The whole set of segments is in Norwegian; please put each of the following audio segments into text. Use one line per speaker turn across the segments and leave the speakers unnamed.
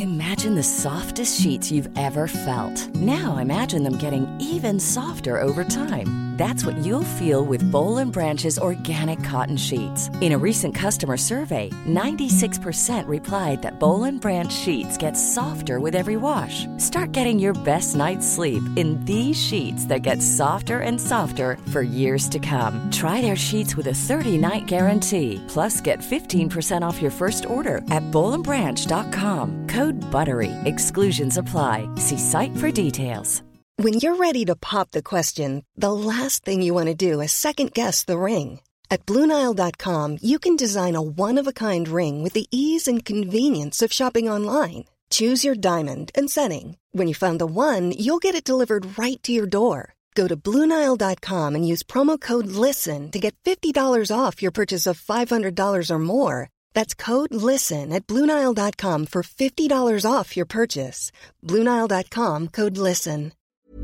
Imagine the softest sheets you've ever felt. Now imagine them getting even softer over time. That's what you'll feel with Boll & Branch's organic cotton sheets. In a recent customer survey, 96% replied that Boll & Branch sheets get softer with every wash. Start getting your best night's sleep in these sheets that get softer and softer for years to come. Try their sheets with a 30-night guarantee. Plus, get 15% off your first order at bollandbranch.com. Code BUTTERY. Exclusions apply. See site for details.
When you're ready to pop the question, the last thing you want to do is second-guess the ring. At BlueNile.com, you can design a one-of-a-kind ring with the ease and convenience of shopping online. Choose your diamond and setting. When you find the one, you'll get it delivered right to your door. Go to BlueNile.com and use promo code LISTEN to get $50 off your purchase of $500 or more. That's code LISTEN at BlueNile.com for $50 off your purchase. BlueNile.com, code LISTEN.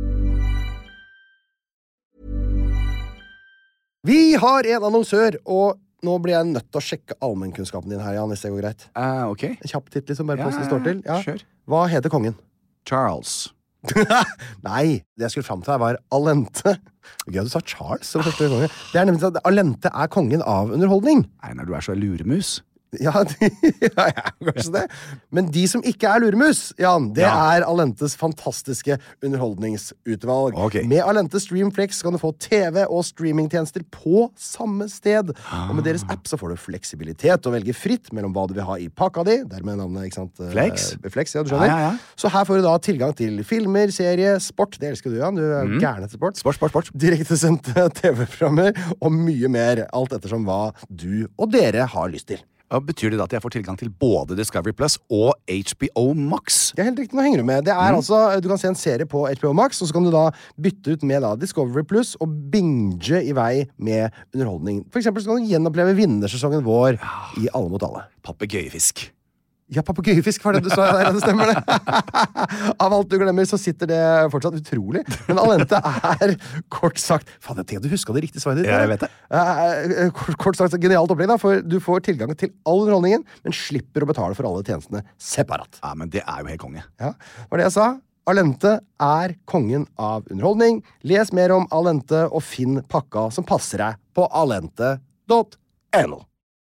Vi har en annonsør, og nå blir jeg nødt til å sjekke allmennkunnskapen din her, Jan, hvis det går greit.
Ok.
En kjapp titt, liksom, bare på hvordan det står til. Ja.
Kjør.
Hva heter kongen?
Charles.
Nei, det jeg skulle fram til her var Alente. Gøy, du sa Charles som første konge. Det er nemlig sånn at Alente er kongen av underholdning.
Nei, når du er så luremus.
Ja, kanskje det. Men de som ikke er luremus, Jan, det er Alentes fantastiske underholdningsutvalg.
Ok.
Med Alente Streamflex kan du få TV og streamingtjenester på samme sted. Og med deres app så får du fleksibilitet og velge fritt mellom hva du vil ha i pakka di. Dermed navnet, ikke sant?
Flex?
Flex, ja, du skjønner.
Ja.
Så her får du da tilgang til filmer, serie, sport. Det elsker du, Jan. Du er gæren etter sport.
Sport.
Direktesendte TV-programmer og mye mer. Alt ettersom hva du og dere har lyst til.
Betyr det da at jeg får tilgang til både Discovery Plus og HBO Max?
Det er helt riktig, nå henger du med. Det er altså, du kan se en serie på HBO Max, og så kan du da bytte ut med da Discovery Plus og binge i vei med underholdning. For eksempel så kan du gjenoppleve vinnersesongen vår i Alle mot alle.
Papegøyefisk.
Ja, papegøyefisk var det du sa der, det stemmer det. Av alt du glemmer, så sitter det fortsatt utrolig. Men Alente er kort sagt... Faen, jeg tenker du husker det riktige svaret ditt.
Ja, jeg vet det.
Kort sagt, genialt opplegg da, for du får tilgang til all underholdningen, men slipper å betale for alle tjenestene separat.
Ja, men det er jo helt konge.
Ja, var det jeg sa. Alente er kongen av underholdning. Les mer om Alente og finn pakka som passer deg på alente.no.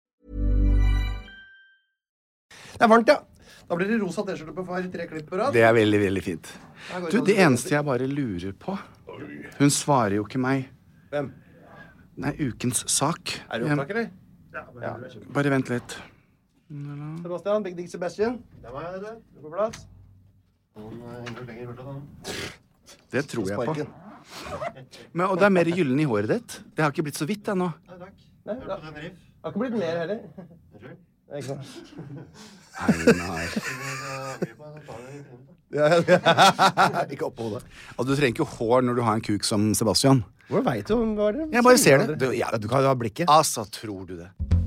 Det er varmt, ja. Da blir det rosa t-skjorte på far 3 klipp på rad.
Det er veldig, veldig fint. Du, det eneste jeg bare lurer på, hun svarer jo ikke meg.
Hvem?
Nei, ukens sak.
Er du opptak, eller?
Ja. Bare vent litt.
Sebastian, Big Dick Sebastian. Det var jeg, det. Du er på plass.
Det tror jeg på. Men, og det er mer gyllen i håret ditt. Det har ikke blitt så vidt ennå.
Nei, takk. Nei, det har ikke blitt mer heller. Ikke sant?
Nei.
Ikke oppå hodet.
Altså, du trenger ikke hår når du har en kuk som Sebastian.
Hvor vet du om hva det?
Jeg bare ser det.
Du kan jo ha blikket.
Altså, tror du det?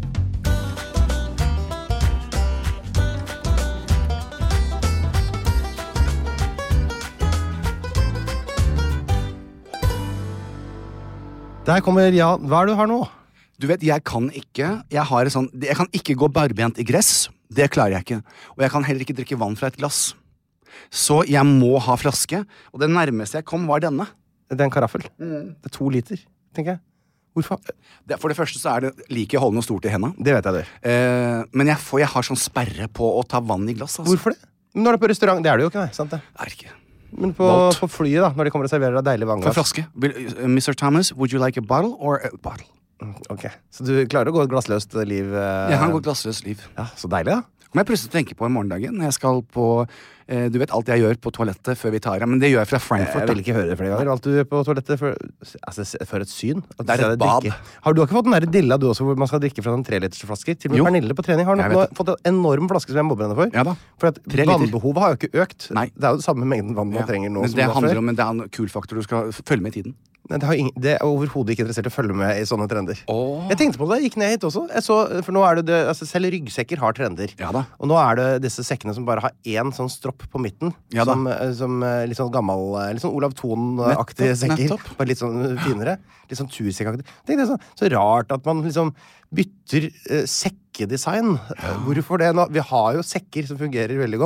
Der kommer Jan. Hva er det du har nå?
Du vet, jeg kan ikke gå barbent i gress. Det klarer jeg ikke. Og jeg kan heller ikke drikke vann fra et glass. Så jeg må ha flaske. Og det nærmeste jeg kom var denne.
Det er en karaffel. Det er 2 liter, tenker jeg. Hvorfor?
For det første så er det like å holde noe stort i hendene.
Det vet jeg det.
Men jeg har sånn sperre på å ta vann i glass. Altså.
Hvorfor det? Men når du er på restaurant, det er det jo ikke, sant det?
Det er ikke.
Men på flyet da, når de kommer og serverer deg deilig vannglass.
For flaske. Mr. Thomas, would you like a bottle or a bottle?
Ok, så du klarer å gå et glassløst liv?
Jeg kan gå et glassløst liv.
Ja, så deilig da.
Må jeg plutselig tenke på i morgendagen når jeg skal på du vet alt jeg gjør på toalettet før vi tar av, men det gjør jeg fra Frankfurt.
Jeg vil ikke høre det flere ganger. Alt du gjør på toalettet for et syn.
Det er et bad.
Du har ikke fått den der dilla du også, hvor man skal drikke fra sånn 3-litersflasker? Til og med Pernille på trening har nå fått en enorm flaske som jeg må brenne for.
Ja da.
For at vannbehovet har jo ikke økt.
Nei.
Det er jo det samme mengden vann man trenger nå.
Men det handler om, det er en kul faktor du skal følge med i tiden.
Nei, det er overhodet ikke interessert i å følge med i sånne trender. Jeg tenkte på det, jeg gikk ned hit også. For nå er det altså, selv ryggsekker har trender.
Ja da.
Og nå er det disse sekkene som bare har én sånn stropp på midten.
Ja da.
Som litt sånn gammel, litt sånn Olav Thon-aktige sekker.
Nettopp.
Bare litt sånn finere. Litt sånn tursekkaktig. Det er så rart at man liksom bytter sekkedesign. Hvorfor det nå? Vi har jo sekker som fungerer veldig godt.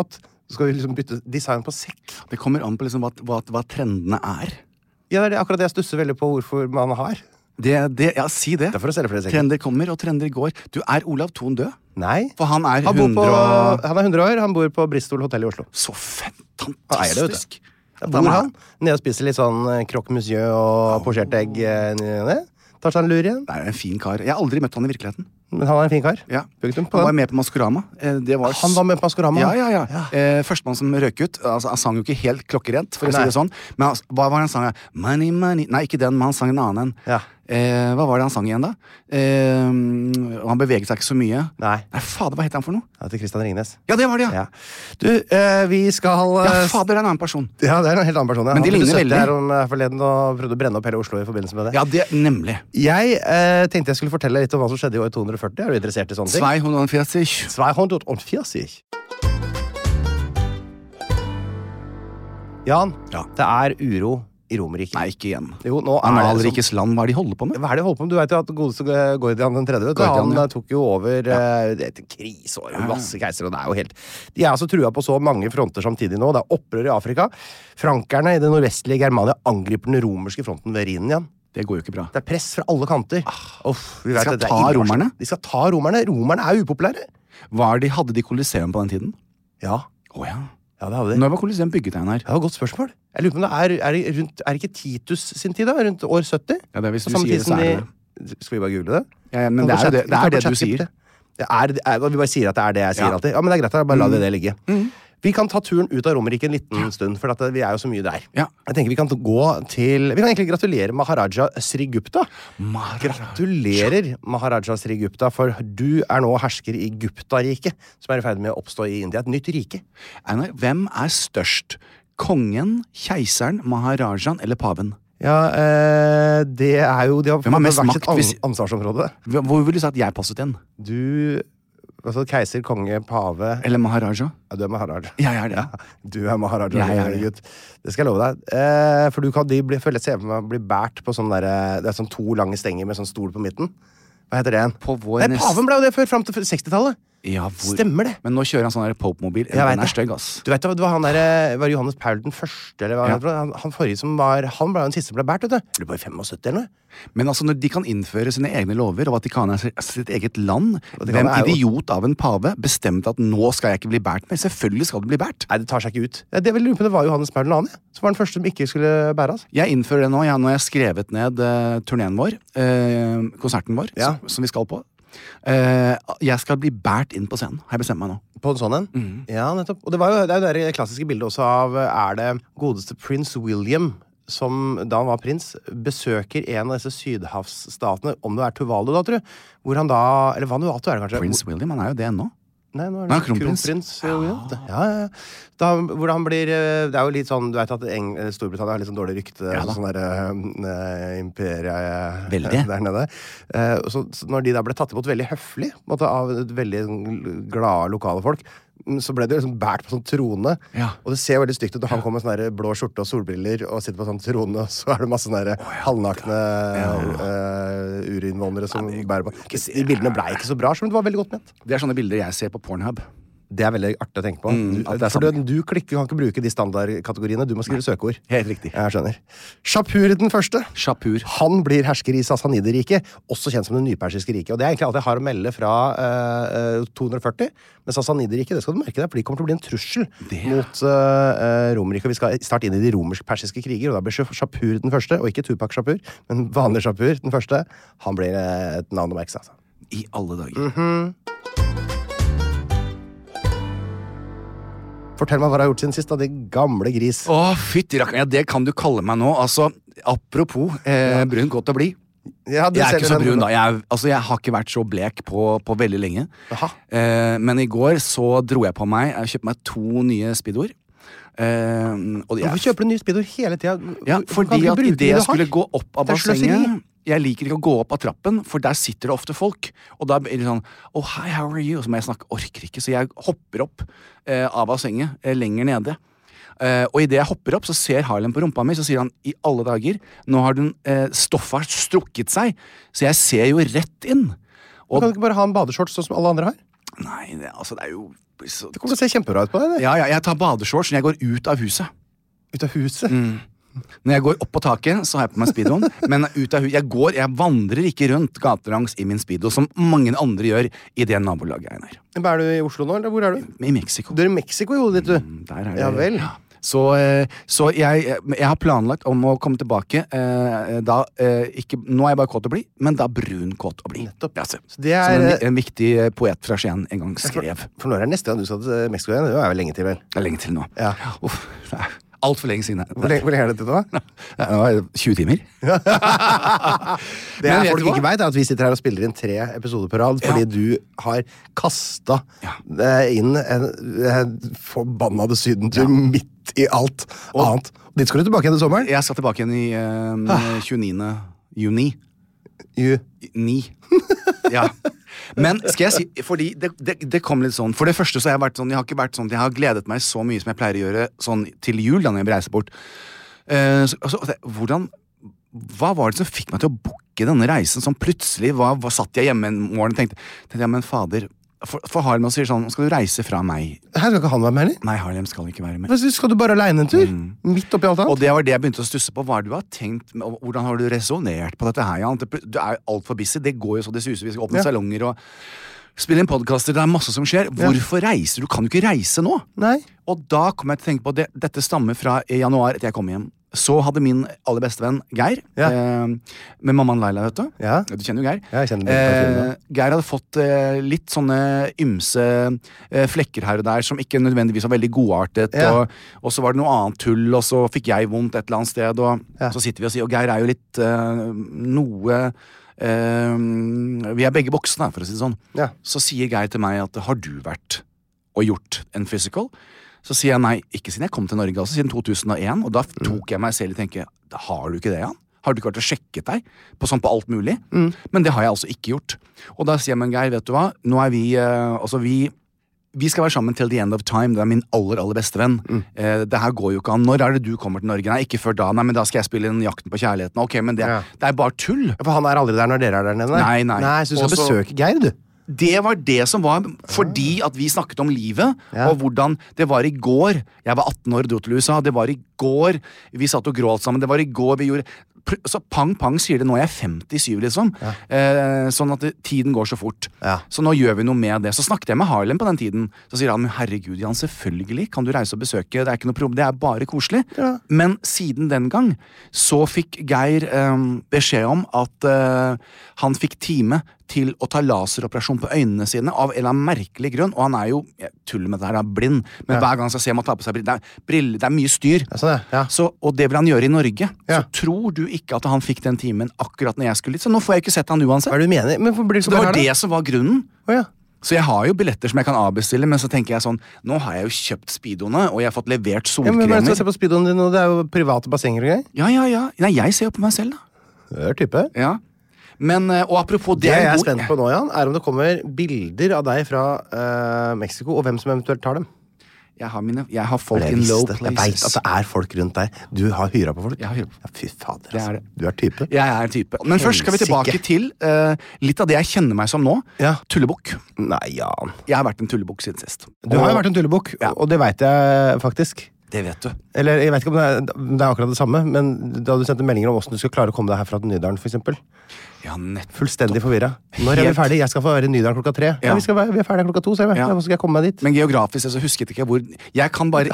Så skal vi liksom bytte design på sekk.
Det kommer an på liksom hva trendene er.
Ja, det er akkurat det jeg stusser veldig på hvorfor man har.
Ja, si det.
Det er for å selge flere sekker.
Trender kommer, og trender går. Du, er Olav Thon død?
Nei.
For han er
Han
100
er 100 år, han bor på Bristol Hotel i Oslo.
Så
Han eier det, vet
fantastisk.
Der bor han. Nede og spiser litt sånn croque monsieur og posjert egg. Tar seg en lur igjen.
Det er en fin kar. Jeg har aldri møtt han i virkeligheten.
Men han er en fin kar.
Ja.
Punktum på
Han var
den.
med på Maskorama.
Han var med på Maskorama.
Ja. Førstemann som røk ut. Altså, han sang jo ikke helt klokkerent, for å si
Nei.
det sånn. Men hva var det han sang? Money, money. Nei, ikke den, men han sang en annen en.
Ja.
Hva var det han sang igjen, da? Han beveget seg ikke så mye.
Nei.
Fader, hva heter han for noe?
Ja, til Christian Ringnes.
Ja, det var det, ja.
Ja. Du, vi skal
Ja, fader, det er en annen person.
Ja, det er en helt annen person. Ja.
Men de
Han
ligner
besøkte
veldig.
her om forleden og prøvde å brenne opp hele Oslo i forbindelse med det.
Ja, det, nemlig.
Jeg tenkte jeg skulle fortelle litt om hva som skjedde i år 240. Er du interessert i sånne ting?
240.
240. Jan,
Ja.
det er uro i Romerriket.
Nei, ikke igjen.
Jo, nå er det
Analrikes land, hva er det de holder på med?
Hva er det de holder på med? Du vet jo at godeste Gordian den tredje, vet du,
Gordian,
han
ja.
tok jo over et kriseår, masse keiser, og det er jo helt... De er altså trua på så mange fronter samtidig nå. Det er opprør i Afrika. Frankerne i det nordvestlige Germania angriper den romerske fronten ved Rhinen igjen.
Det går jo ikke bra.
Det er press fra alle kanter. Vi vet
skal
at det er
ta
ille.
romerne?
De skal ta romerne. Romerne er upopulære.
Hadde de Colosseum på den tiden?
Ja,
Ja.
det hadde de.
Når var Colosseum bygget her?
Det var et godt spørsmål. Jeg lurer på om det er ikke Titus sin tid da? Rundt år 70?
Ja, det er hvis
På
du
samme
sier
tid
det,
som
så er det.
Skal vi bare google det?
Ja, men det er jo det,
Vi kan
det
på
du
chat tippe
sier.
Vi bare sier at det er det jeg sier
Ja.
alltid. Ja, men det er greit, bare la det ligge. Vi kan ta turen ut av Romerriket en liten stund, for at vi er jo så mye der.
Ja.
Jeg tenker Vi kan egentlig gratulere Maharaja Srigupta. Gratulerer, Maharaja Srigupta, for du er nå hersker i Gupta-riket, som er i ferd med å oppstå i India. Et nytt rike.
Einar, hvem er størst? Kongen, keiseren, maharajaen eller paven?
Ja, det er jo De har
Hvem har mest
hvert
makt
sitt
hvis-
ansvarsområde.
Hvor vil du si at jeg passet inn?
Du Altså keiser, konge, pave.
Eller maharaja?
Ja, du er maharaja.
Jeg er det.
Du er maharaja.
Jeg er det.
Gutt. Det skal jeg love deg. For føler jeg meg bli båret på sånn derre. Det er sånn 2 lange stenger med sånn stol på midten. Hva heter det igjen?
På vår
Nei, paven ble jo det før, fram til 60-tallet.
Ja,
Stemmer det?
Men nå kjører han sånn der Pope-mobil.
Jeg vet
Den er
det.
stygg, ass.
Du vet det var han der, var Johannes Paul den første, eller hva
Ja.
han heter? Han forrige som var Han ble jo den siste som ble båret, vet du. Eller bare 75 eller noe.
Men altså, når de kan innføre sine egne lover, og Vatikanet er sitt eget land,
Vatikanet
hvem
er jo-
idiot av en pave bestemte at nå skal jeg ikke bli båret med? Selvfølgelig skal du bli båret.
Nei, det tar seg ikke ut. Det jeg lurer på, det var Johannes Paul 2. Som var den første som ikke skulle bæres.
Jeg innfører det nå. Nå har jeg skrevet ned turneen vår, konserten vår,
Ja.
som vi skal på. Jeg skal bli båret inn på scenen, har jeg bestemt meg nå.
På en sånn en? Ja, nettopp. Og det er jo det klassiske bildet også av er det godeste prins William, som da han var prins, besøker en av disse sydhavsstatene, om det er Tuvalu da, tror jeg, hvor han da, eller Vanuatu er det kanskje?
Prins William, han er jo det ennå.
Nei, nå er
Nei,
det
kronprins.
William. Ja. Da, hvor han blir, det er jo litt sånn, du vet at Storbritannia har litt sånn dårlig rykte,
Ja da.
sånn der imperie
Veldig.
der nede. Så når de da ble tatt imot veldig høflig, på en måte, av veldig glade lokale folk, så ble det liksom bært på sånn trone.
Ja.
Og det ser veldig stygt ut når han kommer med sånne der blå skjorte og solbriller og sitter på sånn trone, og så er det masse sånne der halvnakne urinnvånere som bærer på. De bildene ble ikke så bra, men det var veldig godt ment.
Det er sånne bilder jeg ser på Pornhub.
Det er veldig artig å tenke på.
det er
For
sant.
du kan ikke bruke de standardkategoriene. Du må skrive søkeord.
Helt riktig.
Jeg skjønner. Shapur den første.
Shapur.
Han blir hersker i Sassanideriket, også kjent som det nypersiske riket. Og det er egentlig alt jeg har å melde fra 240. Men Sassanideriket, det skal du merke deg, for de kommer til å bli en trussel mot Romerriket. Og vi skal snart inn i de romersk-persiske kriger, og da blir Shapur den første, og ikke Tupac Shapur, men vanlig Shapur den første. Han blir et navn å merke seg, altså.
I alle dager.
Fortell meg hva du har gjort siden sist, da, det gamle gris.
Å, fytti rakkeren. Ja, det kan du kalle meg nå. Altså, apropos brun godt å bli.
Ja,
Jeg er ikke så brun, da. Jeg har ikke vært så blek på veldig lenge.
Aha.
Men i går så dro jeg på meg. Jeg kjøpte meg 2 nye speedoer. Og
Hvorfor kjøper du nye speedoer hele tida?
Ja, fordi at idet jeg skulle gå opp av
Det er sløseri.
bassenget, jeg liker ikke å gå opp av trappen, for der sitter det ofte folk. Og da blir det sånn Oh, hi, how are you? Og så må jeg snakke. Orker ikke. Så jeg hopper opp av bassenget lenger nede. Og idet jeg hopper opp, så ser Harlem på rumpa mi, så sier han i alle dager, nå har den stoffet strukket seg. Så jeg ser jo rett inn.
Du kan ikke bare ha en badeshorts sånn som alle andre har?
Nei, det er jo så...
Det kommer til å se kjempebra ut på deg, det.
Ja, jeg tar badeshorts når jeg går ut av huset.
Ut av huset?
Når jeg går opp på taket, så har jeg på meg speedoen. Men ut av jeg vandrer ikke rundt gatelangs i min speedo, som mange andre gjør i det nabolaget jeg er.
Er du i Oslo nå, eller hvor er du?
I Mexico.
Du er i Mexico i hodet ditt, du.
Der er det.
Ja vel.
Ja. Så jeg har planlagt om å komme tilbake nå er jeg bare kåt å bli, men da brun kåt å bli.
Nettopp.
Ja,
så det
som en viktig poet fra Skien en gang skrev.
For når er neste gang du skal til Mexico igjen? Det er vel lenge til, vel?
Det er lenge til nå.
Ja.
Uff, det er alt for lenge siden.
Hvor lenge er dette da?
Det var 20 timer.
Det er folk ikke vet, er at vi sitter her og spiller inn 3 episoder på rad, fordi du har kastet inn en forbannede sydentur midt i alt annet. Dit skal du tilbake igjen til sommeren?
Jeg skal tilbake igjen i 29. juni. 9. Ja. Men skal jeg si, fordi det kom litt sånn. For det første så har jeg vært sånn, jeg har ikke vært sånn, jeg har gledet meg så mye som jeg pleier å gjøre sånn til jul da når jeg reiser bort. Hva var det som fikk meg til å booke denne reisen sånn plutselig? Hva satt jeg hjemme en morgen og tenkte jeg, men fader, for Harlem sier sånn, skal du reise fra meg?
Her skal ikke han være med, eller?
Nei, Harlem skal ikke være med.
Skal du bare alene en tur? Midt oppi alt annet?
Og det var det jeg begynte å stusse på. Hva er det du har tenkt, hvordan har du resonert på dette her, Jan? Du er alt for busy, det går jo så det suser, vi skal åpne salonger og spille inn podcaster, det er masse som skjer. Hvorfor reiser du? Kan du ikke reise nå? Nei. Og da kom jeg til å tenke på, dette stammer fra januar etter jeg kom hjem. Så hadde min aller beste venn, Geir, med mammaen Laila, vet du. Ja. Du kjenner jo Geir.
Ja, jeg kjenner
Geir hadde fått litt sånne ymse flekker her og der, som ikke nødvendigvis var veldig godartet, og så var det noe annet tull, og så fikk jeg vondt et eller annet sted, og så sitter vi og sier, og Geir er jo litt vi er begge voksne, for å si det sånn. Så sier Geir til meg at, har du vært og gjort en physical? Så sier jeg nei, ikke siden jeg kom til Norge, altså siden 2001, og da tok jeg meg selv og tenker, har du ikke det, Jan? Har du ikke vært og sjekket deg på alt mulig? Men det har jeg altså ikke gjort. Og da sier jeg, men Geir, vet du hva? Nå er vi skal være sammen til the end of time, det er min aller beste venn. Det her går jo ikke an. Når er det du kommer til Norge? Nei, ikke før da. Nei, men da skal jeg spille inn Jakten på kjærligheten. Ok, men det er bare tull.
For han er aldri der når dere er der nede?
Nei.
Så du skal besøke Geir, du?
Det var det som var, fordi at vi snakket om livet, og hvordan det var i går. Jeg var 18 år og dro til USA, det var i går. Vi satt og gråt sammen, det var i går vi gjorde... Så pang sier det, nå er jeg 57 liksom. Sånn at tiden går så fort. Så nå gjør vi noe med det. Så snakket jeg med Harlem på den tiden. Så sier han, men herregud Jan, selvfølgelig kan du reise og besøke, det er ikke noe problem, det er bare koselig. Men siden den gang så fikk Geir beskjed om at han fikk time til å ta laseroperasjon på øynene sine av en eller annen merkelig grunn, og han er jo, jeg tuller med det her, er blind, men hver gang han ser meg ta på seg briller, det er mye styr. Og det vil han gjøre i Norge. Så tror du ikke at han fikk den timen akkurat når jeg skulle dit, så nå får jeg ikke sett han uansett.
Hva er det du mener? Men
så det var det som var grunnen. Så jeg har jo billetter som jeg kan avbestille, men så tenker jeg sånn, nå har jeg jo kjøpt speedoene, og jeg har fått levert solkremer.
Men hva er det du ser på speedoene dine, det er jo private bassenger og greier?
Ja. Nei, jeg ser jo på meg selv da.
Det er type.
Ja. Men, og apropos det
jeg er spent på nå, Jan, er om det kommer bilder av deg fra Mexico, og hvem som eventuelt tar dem.
Jeg har folk in low places.
Jeg vet at det er folk rundt deg. Du har hyret på folk. Fy fader, altså. Du er type.
Jeg er type. Men først skal vi tilbake til litt av det jeg kjenner meg som nå. Tullebukk.
Nei, Jan.
Jeg har vært en tullebukk siden sist.
Du har jo vært en tullebukk, og det vet jeg faktisk.
Det vet du.
Eller, jeg vet ikke om det er akkurat det samme, men da du sendte meldinger om hvordan du skal klare å komme deg herfra til Nydalen, for eksempel.
Ja, nettopp.
Fullstendig forvirret. Når er vi ferdig? Jeg skal få være i Nydalen klokka 3. Vi er ferdig klokka 2, sier jeg. Hvordan skal jeg komme meg dit?
Men geografisk, så husket ikke hvor... Jeg kan bare...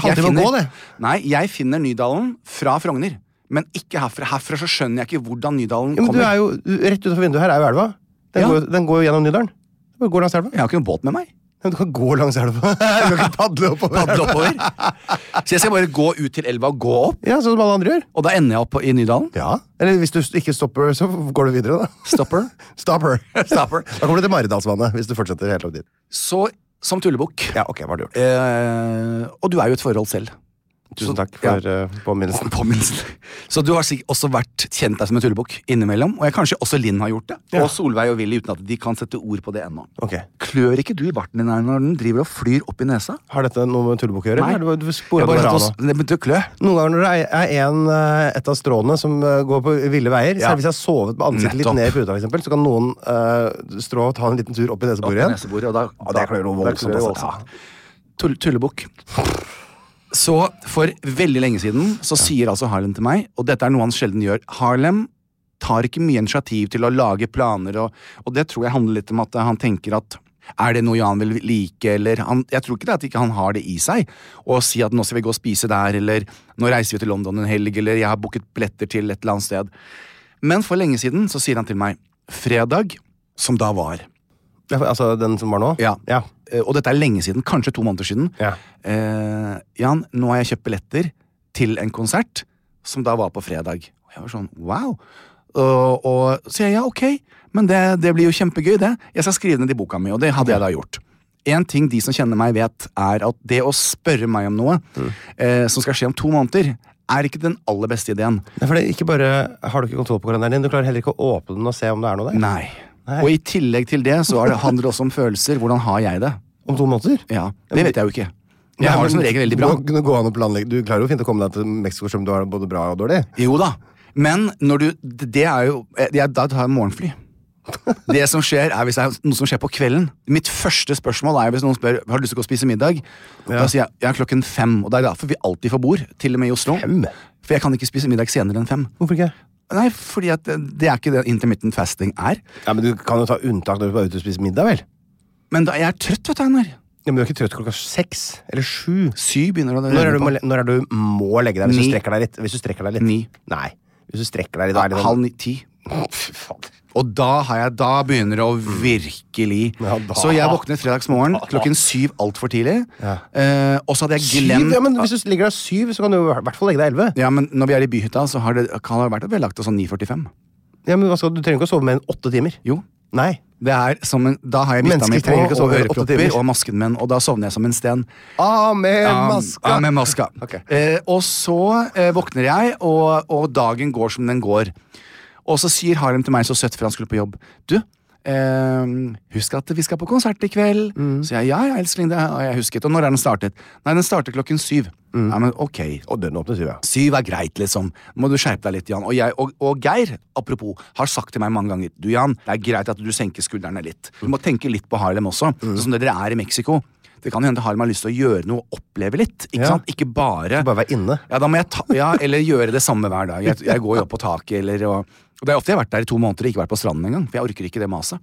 Jeg finner Nydalen fra Frogner, men ikke herfra. Herfra så skjønner jeg ikke hvordan Nydalen kommer.
Men du er jo... Rett utenfor vinduet her er jo elva. Den går jo gjennom Nydalen. Du går langs elva.
Jeg har ikke noen båt med meg.
Men du kan gå langs elva. Du kan ikke padle oppover.
Så jeg skal bare gå ut til elva og gå opp?
Ja, sånn som alle andre gjør.
Og da ender jeg opp i Nydalen?
Ja. Eller hvis du ikke stopper, så går du videre, da.
Stopper.
Da kommer du til Maridalsvannet, hvis du fortsetter helt opp dit.
Så, som tullebukk.
Ja, ok, hva har du gjort?
Og du er jo et forhold selv.
Tusen takk for påminnelsen.
Så du har også vært kjent deg som en tullebukk innimellom, og kanskje også Linn har gjort det, og Solveig og Willy, uten at de kan sette ord på det ennå.
Okay.
Klør ikke du i barten din når den driver og flyr opp i nesa?
Har dette noe med tullebukk å gjøre?
Nei,
det
begynte å klø.
Noen ganger når det er et av stråene som går på ville veier, så hvis jeg har sovet med ansiktet litt ned i puta, for eksempel, så kan noen strå ta en liten tur opp i nesebordet igjen.
Og da klør det voldsomt. Tullebukk. Så for veldig lenge siden så sier altså Harlem til meg, og dette er noe han sjelden gjør. Harlem tar ikke mye initiativ til å lage planer, og det tror jeg handler litt om at han tenker at er det noe Jan vil like, eller jeg tror ikke det at ikke han har det i seg, og si at nå skal vi gå og spise der, eller nå reiser vi til London en helg, eller jeg har booket billetter til et eller annet sted. Men for lenge siden så sier han til meg, fredag, som da var.
Ja, altså den som var nå?
Ja. Og dette er lenge siden, kanskje 2 måneder siden.
Ja.
Jan, nå har jeg kjøpt billetter til en konsert som da var på fredag. Og jeg var sånn, wow. Og så jeg, ja, ok, men det blir jo kjempegøy det. Jeg skal skrive ned i boka mi, og det hadde jeg da gjort. En ting de som kjenner meg vet, er at det å spørre meg om noe som skal skje om 2 måneder, er ikke den aller beste ideen.
Nei, for det er ikke bare, har du ikke kontroll på kalenderen din, du klarer heller ikke å åpne den og se om det er noe der?
Nei. Og i tillegg til det så handler det også om følelser. Hvordan har jeg det?
Om 2 måneder?
Ja, det vet jeg jo ikke. Jeg har det som regel veldig bra.
Nå går an å planlegge. Du klarer jo fint å komme deg til Mexico som du har det både bra og dårlig.
Jo da, men når det er jo, da tar jeg morgenfly. Det som skjer er hvis det er noe som skjer på kvelden. Mitt første spørsmål er hvis noen spør, har du lyst til å gå og spise middag? Da sier jeg 5:00, og det er derfor vi alltid får bord, til og med i Oslo. 5? For jeg kan ikke spise middag senere enn 5.
Hvorfor ikke?
Nei, fordi at det er ikke det intermittent fasting er.
Ja, men du kan jo ta unntak når du er ute og spiser middag, vel?
Men da er jeg trøtt, vet du, Einar.
Ja, men du er ikke trøtt klokka 6 eller 7.
7 begynner det.
Når er du må legge deg hvis du strekker deg litt? Hvis du strekker deg litt?
9.
Nei, hvis du strekker deg litt, da er det
8:30. Fy fader. Og da begynner det å virkelig. Så jeg våknet fredagsmorgen 7:00 alt for tidlig. Og så hadde jeg glemt
7? Ja, men hvis du ligger deg 7, så kan du i hvert fall legge deg 11.
Ja, men når vi er i byhytta, så kan det vært at vi har lagt oss sånn 9:45.
Ja, men du trenger ikke å sove mer enn 8 timer.
Jo.
Nei.
Det er da har jeg vifta mi på, og ørepropper, og masken min, og da sovner jeg som en sten. Med maska.
Okay.
Og så våkner jeg, og dagen går som den går. Og så sier Harlem til meg så søtt før han skulle på jobb, du, husk at vi skal på konsert i kveld. Så jeg elskling, det har jeg husket. Og når er den startet? Nei, den starter 7:00. Ja, men ok.
Og den åpner 7, ja.
7 er greit, liksom. Må du skjerpe deg litt, Jan. Og Geir, apropos, har sagt til meg mange ganger, du Jan, det er greit at du senker skuldrene litt. Du må tenke litt på Harlem også, sånn som dere er i Mexico. Det kan jo hende Harlem har lyst til å gjøre noe og oppleve litt, ikke sant? Ikke bare
være inne.
Ja, da må jeg eller gjøre det samme hver dag. Jeg går jo opp på taket, og det er ofte jeg har vært der i 2 måneder og ikke vært på stranden engang, for jeg orker ikke det maset.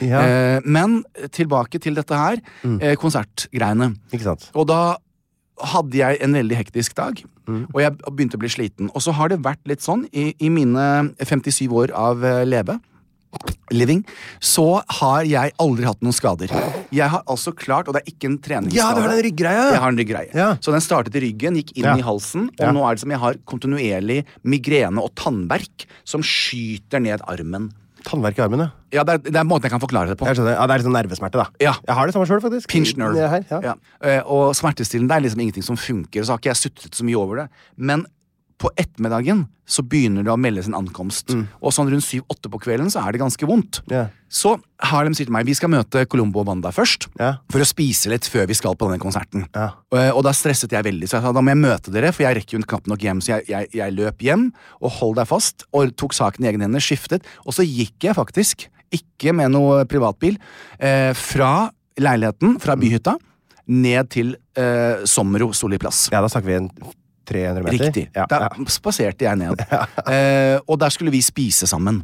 Men tilbake til dette her, konsertgreiene.
Ikke sant?
Og da hadde jeg en veldig hektisk dag, og jeg begynte å bli sliten. Og så har det vært litt sånn, i mine 57 år av living, så har jeg aldri hatt noen skader. Jeg har altså klart, og det er ikke en treningsskade.
Ja, du har den ryggreia.
Jeg har en ryggreie.
Ja.
Så den startet i ryggen, gikk inn i halsen, og nå er det som jeg har kontinuerlig migrene og tannverk som skyter ned armen.
Tannverk i armen, ja.
Ja, det er måten jeg kan forklare det på.
Jeg skjønner. Ja, det er litt sånn nervesmerte, da.
Ja.
Jeg har det samme selv, faktisk.
Pinch nerve.
Ja.
Og smertestillende, det er liksom ingenting som funker, og så har ikke jeg suttet så mye over det. Men på ettermiddagen så begynner det å melde sin ankomst. Og sånn rundt 7-8 på kvelden så er det ganske vondt. Så Harlem sier til meg, vi skal møte Colombo og Wanda først, for å spise litt før vi skal på denne konserten. Og da stresset jeg veldig, så jeg sa, da må jeg møte dere, for jeg rekker jo knapt nok hjem, så jeg løp hjem, og hold deg fast, og tok saken i egen hender, skiftet, og så gikk jeg faktisk, ikke med noe privatbil, fra leiligheten, fra byhytta, ned til Sommero Solli plass.
Ja, da snakker vi en 300 meter.
Riktig. Da spaserte jeg ned. Og der skulle vi spise sammen.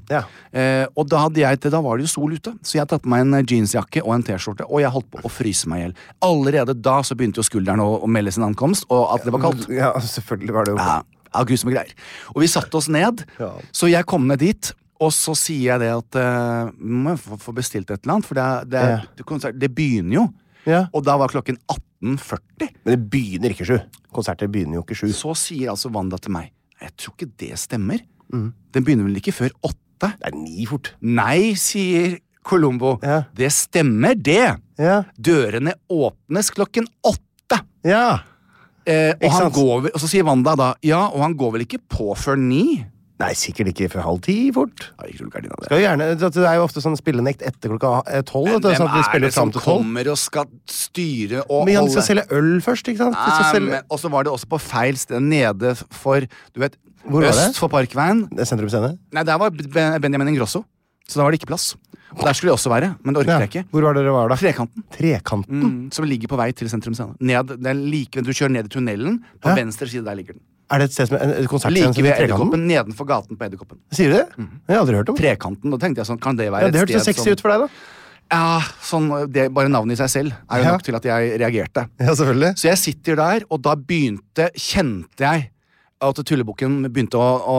Og da var det jo sol ute, så jeg tatt på meg en jeansjakke og en t-skjorte, og jeg holdt på å fryse meg ihjel. Allerede da så begynte jo skulderen å melde sin ankomst, og at det var kaldt.
Ja, selvfølgelig var det jo.
Ja, grusomme greier. Og vi satte oss ned, så jeg kom ned dit, og så sier jeg det at må jeg få bestilt et eller annet, for det begynner jo. Og da var klokken 18:40.
Men det begynner ikke 7. Konserter begynner jo ikke 7.
Så sier altså Wanda til meg, jeg tror ikke det stemmer. Den begynner vel ikke før 8?
Det er 9 fort.
Nei, sier Colombo. Det stemmer det. Dørene åpnes klokken 8. Og så sier Wanda da, ja, og han går vel ikke på før 9?
Nei, sikkert ikke før 9:30 fort.
Nei, ikke gardina, det.
Skal jo gjerne, det er jo ofte sånn spillenekt etter klokka 12.
Men hvem
sånn at de spiller
det som
fram til 12.
kommer og skal styre og
Men Jan, de
holde?
skal selge øl først, ikke sant? De skal selge...
Og så var det også på feil sted, nede for, du vet,
Hvor var det?
øst for Parkveien.
Det er sentrumsscene?
Nei, der var Benjamin Ingrosso, så da var det ikke plass. Og der skulle det også være, men det orket jeg ikke.
Hvor var dere var da?
Trekanten.
Trekanten?
Som ligger på vei til sentrum scene. Det er like, du kjører ned i tunnelen, på venstre side der ligger den.
Er det et sted som en konsertscene
Like
som
ved
heter Trekanten?
Edderkoppen, nedenfor gaten på Edderkoppen.
Sier du det? Jeg har aldri hørt om.
Trekanten, da tenkte jeg sånn, kan det være
Ja, det hørtes så sexy ut for deg da.
Ja, sånn, bare navnet i seg selv er jo
Ja.
nok til at jeg reagerte.
Ja, selvfølgelig.
Så jeg sitter der, og da kjente jeg at tullebukken begynte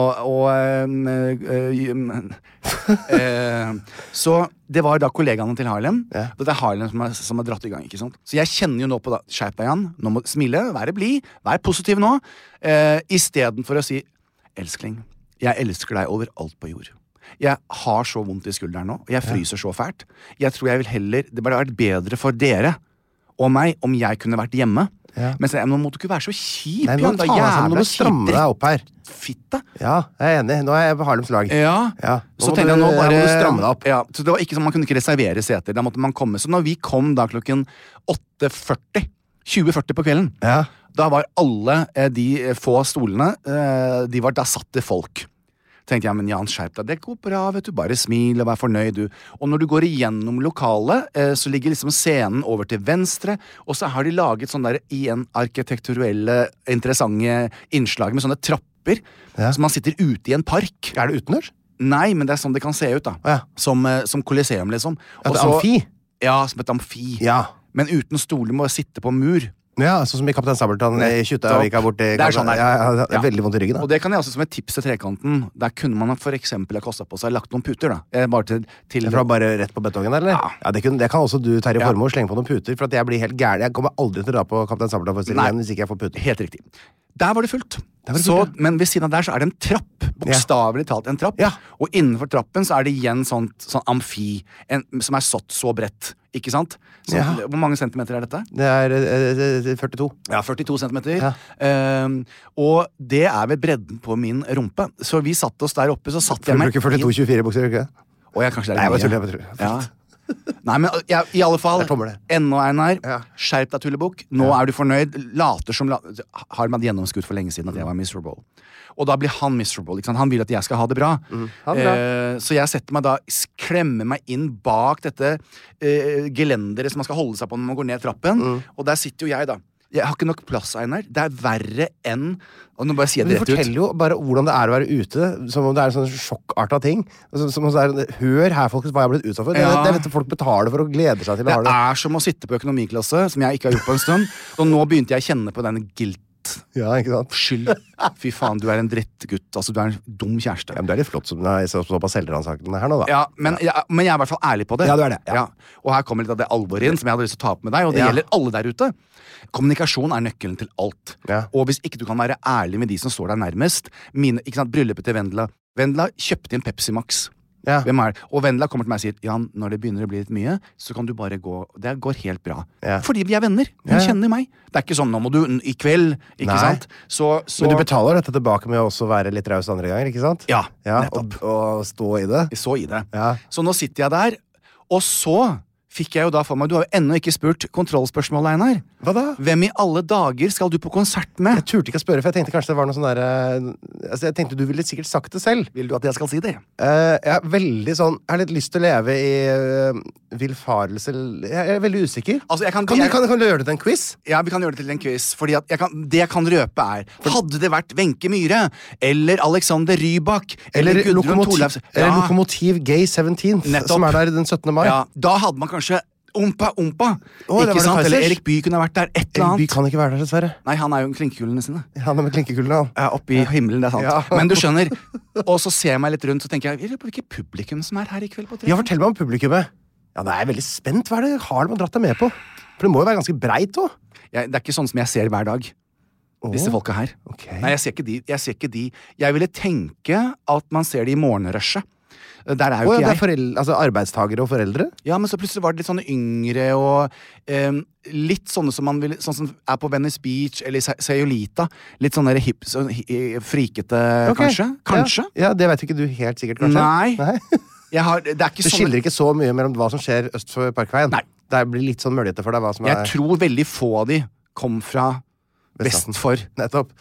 så det var da kollegaene til Harlem.
Ja.
Det er Harlem som har dratt i gang, ikke sant? Så jeg kjenner jo nå på da, skjerp deg Jan, nå må smile, være blid, vær positiv nå, i stedet for å si, elskling, jeg elsker deg over alt på jord. Jeg har så vondt i skulderen nå, og jeg fryser så fælt. Jeg tror jeg vil heller, det bare vært bedre for dere og meg om jeg kunne vært hjemme.
Ja.
Men så, nå må du ikke være så kjip,
Nei, nå
Jan, da
tar jeg sammen, nå må
jævla
du stramme deg opp her.
fitte.
Ja, jeg er enig. Nå er jeg på Harlems lag.
Ja,
Ja,
så
må
tenkte jeg nå bare...
her må du stramme deg opp.
Ja, så det var ikke sånn, man kunne ikke reservere seter, da måtte man komme. Så når vi kom da klokken 8:40, 20:40 på kvelden,
Ja.
da var alle de få stolene, de var da satt til folk. Tenkte jeg, men Jan, skjerp deg, det går bra, vet du, bare smil og vær fornøyd, du. Og når du går igjennom lokalet, så ligger liksom scenen over til venstre, og så har de laget sånne der igjen arkitektuelle, interessante innslag med sånne trapper, så man sitter ute i en park.
Er det utendørs?
Nei, men det er sånn det kan se ut da.
Ja.
Som Colosseum, liksom.
Et
Og så-
amfi?
Ja, som et amfi.
Ja.
Men uten stoler, må sitte på mur.
Ja, sånn som i Kaptein Sabeltann i Kjutta-vika borti...
Det er sånn der.
Ja,
Ja.
veldig vondt i ryggen da.
Og det kan jeg også som et tips til Trekanten. Der kunne man for eksempel ha kostet på seg lagt noen puter da. Bare til
Fra bare rett på betongen, eller?
Ja.
Ja, det kan også du, Terje
Ja.
Formoe, slenge på noen puter, for at jeg blir helt gæren. Jeg kommer aldri til å dra på Kaptein Sabeltann-forestilling
Nei.
igjen hvis ikke jeg får puter.
Helt riktig. Der var det fullt.
Der var det
Så,
fullt, ja.
men ved siden av der så er det en trapp. Bokstavelig talt en trapp.
Ja.
Og innenfor trappen så er det igjen sånn amfi, som er satt så bredt. Ikke sant? Så,
Ja.
Hvor mange centimeter er dette?
Det er 42.
Ja, 42 centimeter.
Ja.
Og det er ved bredden på min rumpe. Så vi satt oss der oppe, så satt
For
jeg
du
meg
bruker 42-24 bukser, ikke?
Og jeg kanskje det
Nei,
er
jeg
mye.
bare tuller.
Ja. Nei, men i alle fall,
Det er tommer, det.
ennå Einar,
Ja.
skjerp deg tullebukk. Nå er du fornøyd. Later som har man gjennomskutt for lenge siden at jeg var miserable. Og da blir han miserable, ikke sant? Han vil at jeg skal ha det bra.
Ha det bra.
Så jeg setter meg da, klemmer meg inn bak dette gelenderet som man skal holde seg på når man går ned trappen. Og der sitter jo jeg da. Jeg har ikke nok plass, Einar. Det er verre enn, og nå bare sier
Men
jeg
du
det rett ut.
forteller jo bare hvordan det er å være ute, som om det er en sånn sjokkarta ting. Som om det er, hør her, folkens, hva jeg har blitt utsatt for.
Ja.
Det er dette folk betaler for og gleder seg til å
Det
ha det.
er som å sitte på økonomiklasse, som jeg ikke har gjort på en stund. Og nå begynte jeg å kjenne på den guilt.
Ja, ikke sant?
Skyld. Fy faen, du er en drittgutt. Altså, du er en dum kjæreste.
Ja, men du er litt flott som er såpass selvransakende her nå, da.
Ja, men jeg er i hvert fall ærlig på det.
Ja, du er det, ja.
Og her kommer litt av det alvoret inn som jeg hadde lyst til å ta opp med deg, og det
Ja.
gjelder alle der ute. Kommunikasjon er nøkkelen til alt.
Ja.
Og hvis ikke du kan være ærlig med de som står deg nærmest ikke sant, bryllupet til Vendela. Vendela kjøpte inn Pepsi Max.
Ja.
Hvem er det? Og Vendela kommer til meg og sier Jan, når det begynner å bli litt mye, så kan du bare gå. Det går helt bra.
Ja.
Fordi vi er venner. Hun
Ja.
kjenner meg. Det er ikke sånn nå må du i kveld, ikke
Nei.
sant? Så
Men du betaler dette tilbake med å også være litt raus andre ganger, ikke sant?
Ja,
Ja,
nettopp.
og stå i det.
Jeg så i det.
Ja.
Så nå sitter jeg der, og så fikk jeg jo da for meg, du har jo ennå ikke spurt kontrollspørsmålet, Einar.
Hva da?
Hvem i alle dager skal du på konsert med?
Jeg turte ikke å spørre, for jeg tenkte kanskje det var noe sånn der altså jeg tenkte du ville sikkert sagt det selv.
Vil du at jeg skal si det?
Jeg er veldig sånn Jeg har litt lyst til å leve i villfarelse. Jeg er veldig usikker.
Altså,
Kan du gjøre det til en quiz?
Ja, vi kan gjøre det til en quiz, fordi at det jeg kan røpe er, hadde det vært Wenche Myhre, eller Alexander Rybak, eller Gudrun Torleifsen,
eller Lokomotiv Gay 17th,
Nettopp.
som er der den 17. mai.
ja, da hadde man kanskje Ompa,
det
ikke
var det
sant? Eller
Kaizers.
Erik Bye kunne ha vært der, et eller
By
annet.
kan ikke være der, dessverre.
Nei, han er jo klinkekulene sine.
Han er med klinkekulen, han.
Ja, oppe i himmelen, det er sant.
Ja.
Men du skjønner, og så ser jeg meg litt rundt, så tenker jeg, hvilket publikum som er her i kveld på
Ja,
Trekanten?
fortell meg om publikummet. Ja, da er jeg veldig spent. Hva er det har de dratt deg med på? For det må jo være ganske breit òg.
Det er ikke sånn som jeg ser hver dag. Disse folka her.
Ok.
Nei, jeg ser ikke de. Jeg ville tenke at man ser de i morgenrushet. Der er jo ikke jeg.
Altså arbeidstagere og foreldre?
Ja, men så plutselig var det litt sånne yngre og litt sånne som man vil, sånn som er på Venice Beach eller Sayulita. Litt sånne hip, frikete, kanskje?
Ja, det vet ikke du helt sikkert, kanskje?
Nei. Det er ikke
det skiller ikke så mye mellom hva som skjer øst for Parkveien.
Nei.
Det blir litt sånn møljete for deg hva som
Jeg tror veldig få av de kom fra vest for.
Nettopp.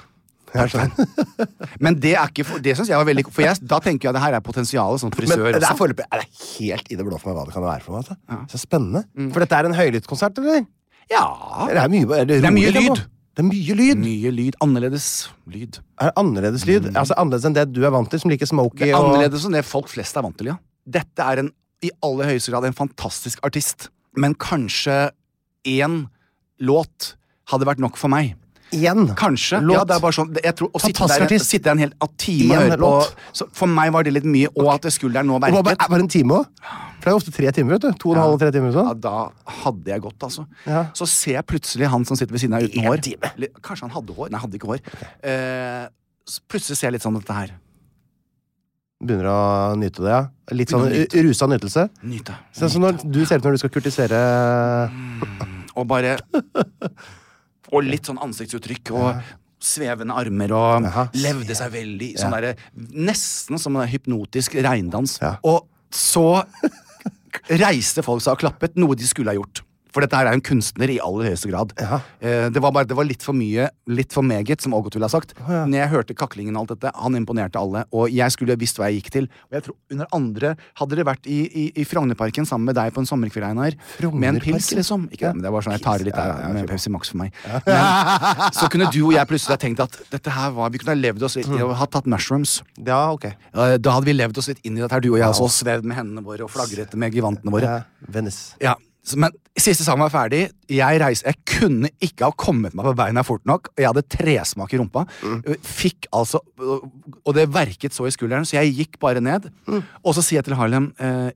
Men det er ikke det synes jeg var veldig for da tenker jeg at det her er potensialet som frisør.
Men det er foreløpig helt i det blå for meg hva det kan være for noe. Altså. Så spennende. For dette er en høylydskonsert, eller?
Ja.
Det er mye lyd.
Det er mye lyd.
Mye lyd.
Annerledes lyd.
Er det annerledes lyd? Altså annerledes enn det du er vant til, som liker smoky?
Det er annerledes enn det folk flest er vant til, ja. Dette er i aller høyeste grad en fantastisk artist. Men kanskje én låt hadde vært nok for meg. Kanskje, låt. Ja, det er bare sånn jeg tror, å sitte en hel time og høre på så for meg var det litt mye, og at skulderen nå verket.
Var det en time også? For det er ofte 3 timer, vet du 2,5-3 timer sånn.
Ja, da hadde jeg gått, altså Så ser jeg plutselig han som sitter ved siden av uten hår kanskje han hadde hår, nei, hadde ikke hår plutselig ser jeg litt sånn dette her
begynner å nyte det, ja litt sånn rusa nytelse så når du ser ut når du skal kurtisere
og bare og litt sånn ansiktsuttrykk og svevende armer og levde seg veldig sånn der, nesten som en hypnotisk regndans og så reiste folk seg og klappet noe de skulle ha gjort for dette her er en kunstner i aller høyeste grad det var litt for mye litt for meget som Ågot ville ha sagt når jeg hørte kaklingen og alt dette han imponerte alle og jeg skulle visst hva jeg gikk til og jeg tror under andre hadde det vært i Frognerparken sammen med deg på en sommerkveld Einar med en pils liksom ikke, men det var sånn jeg tar det litt med Pepsi Max for meg men så kunne du og jeg plutselig ha tenkt at dette her var vi kunne ha levd oss litt og ha tatt mushrooms
da
hadde vi levd oss litt inn i dette her du og jeg så svevd med hendene våre og flagret med givantene våre
Venice
men siste sang var ferdig jeg kunne ikke ha kommet meg på beina fort nok jeg hadde tresmak i rumpa fikk altså og det verket så i skulderen så jeg gikk bare ned og så sier jeg til Harlem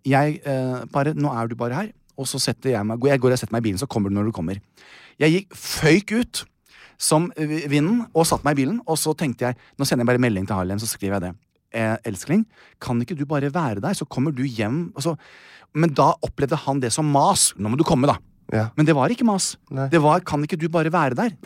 nå er du bare her og så setter jeg går og setter meg i bilen så kommer du når du kommer jeg føyk ut som vinden og satt meg i bilen og så tenkte jeg nå sender jeg bare melding til Harlem så skriver jeg det elskling, kan ikke du bare være der så kommer du hjem men da opplevde han det som mas nå må du komme da men det var ikke mas det var, kan ikke du bare være der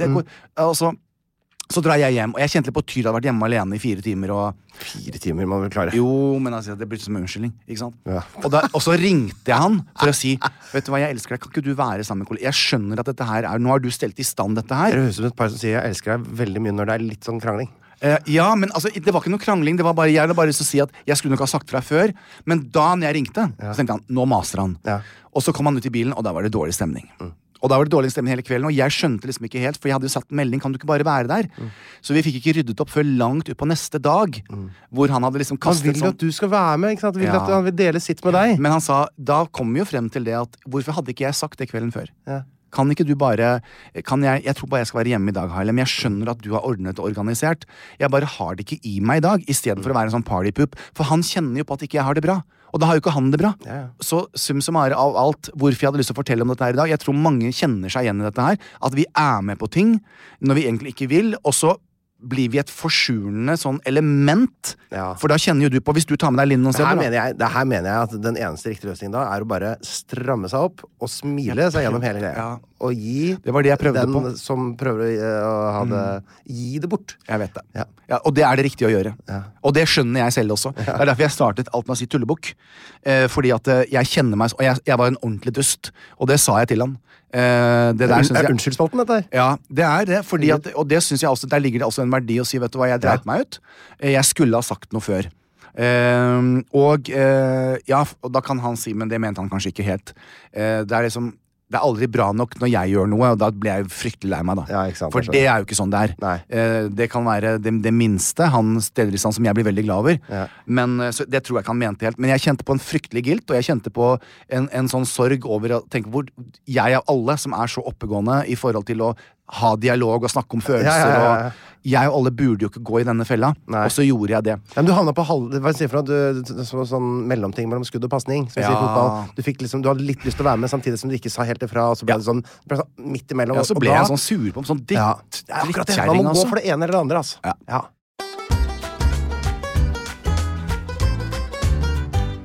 så drar jeg hjem og jeg kjente litt på Tyr hadde vært hjemme alene i 4 timer
4 timer må vi klare
jo, men altså, det blir som en unnskyldning ikke sant? Og så ringte jeg han for å si vet du hva, jeg elsker deg, kan ikke du være sammen med kollega jeg skjønner at dette her nå har du stelt i stand dette her
det høres ut som et par som sier jeg elsker deg veldig mye når det er litt sånn krangling
ja, men altså, det var ikke noe krangling det var bare, jeg hadde bare lyst til å si at jeg skulle nok ha sagt fra før men da når jeg ringte så tenkte han, nå master han og så kom han ut i bilen og da var det dårlig stemning og da var det dårlig stemning hele kvelden og jeg skjønte liksom ikke helt for jeg hadde jo satt melding, kan du ikke bare være der så vi fikk ikke ryddet opp før langt ut på neste dag hvor han hadde liksom kastet
han vil at du skal være med, ikke sant? Han vil dele sitt med deg
men han sa, da kom vi jo frem til det at hvorfor hadde ikke jeg sagt det kvelden før kan ikke du bare jeg tror bare jeg skal være hjemme i dag Harlem jeg skjønner at du har ordnet og organisert jeg bare har det ikke i meg i dag i stedet for å være en sånn partypoop for han kjenner jo på at ikke jeg har det bra og da har jo ikke han det bra så sumsummarum av alt hvorfor jeg hadde lyst til å fortelle om dette her i dag jeg tror mange kjenner seg igjen i dette her at vi er med på ting når vi egentlig ikke vil og så blir vi et forsurende sånn element for da kjenner jo du på hvis du tar med deg Linn noen steder
det her mener jeg at den eneste riktige løsningen da er å bare stramme seg opp og smile seg gjennom hele greia og gi
det var det jeg prøvde
den
på.
Som prøver å ha det gi det bort
jeg vet det og det er det riktige å gjøre og det skjønner jeg selv også det er derfor jeg startet alt med å si tullebukk fordi at jeg kjenner meg og jeg var en ordentlig dust og det sa jeg til han det der synes jeg
Unnskyldspalten dette her
ja, det er det fordi at, og det synes jeg også der ligger det også en verdi å si vet du hva, jeg dreit meg ut jeg skulle ha sagt noe før og da kan han si men det mente han kanskje ikke helt det er liksom det er aldri bra nok når jeg gjør noe, og da blir jeg fryktelig lei meg da.
Ikke sant,
for det er jo ikke sånn det er. Det kan være det minste, han steder i stand som jeg blir veldig glad over. Men så det tror jeg ikke han mente helt. Men jeg kjente på en fryktelig gilt, og jeg kjente på en sånn sorg over å tenke hvor jeg av alle som er så oppegående i forhold til å ha dialog og snakke om følelser og jeg og alle burde jo ikke gå i denne fella og så gjorde jeg det
men du havnet på hva sier for noe sånn mellomting mellom skudd og passning som sier fotball du fikk liksom, du hadde litt lyst til å være med samtidig som du ikke sa helt ifra og så ble det sånn midt imellom
så ble jeg sånn sur på sånn
drittkjæring man må gå for det ene eller det andre altså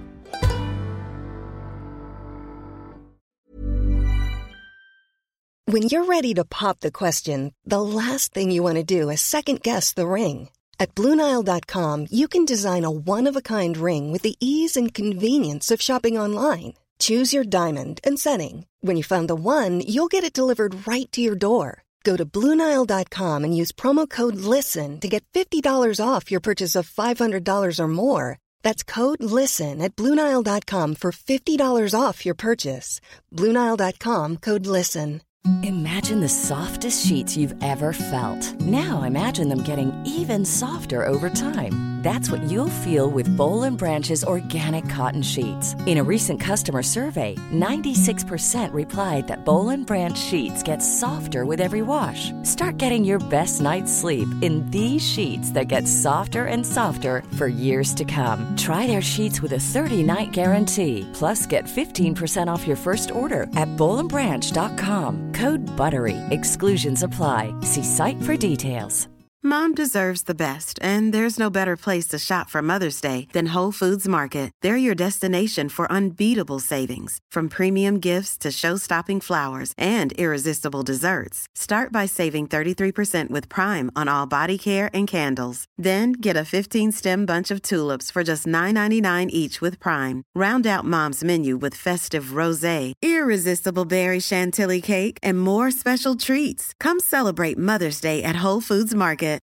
When you're ready to pop the question, the last thing you want to do is second-guess the ring. At BlueNile.com, you can design a one-of-a-kind ring with the ease and convenience of shopping online. Choose your diamond and setting. When you find the one, you'll get it delivered right to your door. Go to BlueNile.com and use promo code LISTEN to get $50 off your purchase of $500 or more. That's code LISTEN at BlueNile.com for $50 off your purchase. BlueNile.com, code LISTEN.
Imagine the softest sheets you've ever felt. Now imagine them getting even softer over time. That's what you'll feel with Boll & Branch's organic cotton sheets. In a recent customer survey, 96% replied that Boll & Branch sheets get softer with every wash. Start getting your best night's sleep in these sheets that get softer and softer for years to come. Try their sheets with a 30-night guarantee. Plus, get 15% off your first order at bollandbranch.com. Code BUTTERY. Exclusions apply. See site for details.
Mom deserves the best, and there's no better place to shop for Mother's Day than Whole Foods Market. They're your destination for unbeatable savings, from premium gifts to show-stopping flowers and irresistible desserts. Start by saving 33% with Prime on all body care and candles. Then get a 15-stem bunch of tulips for just $9.99 each with Prime. Round out Mom's menu with festive rosé, irresistible berry chantilly cake, and more special treats. Come celebrate Mother's Day at Whole Foods Market.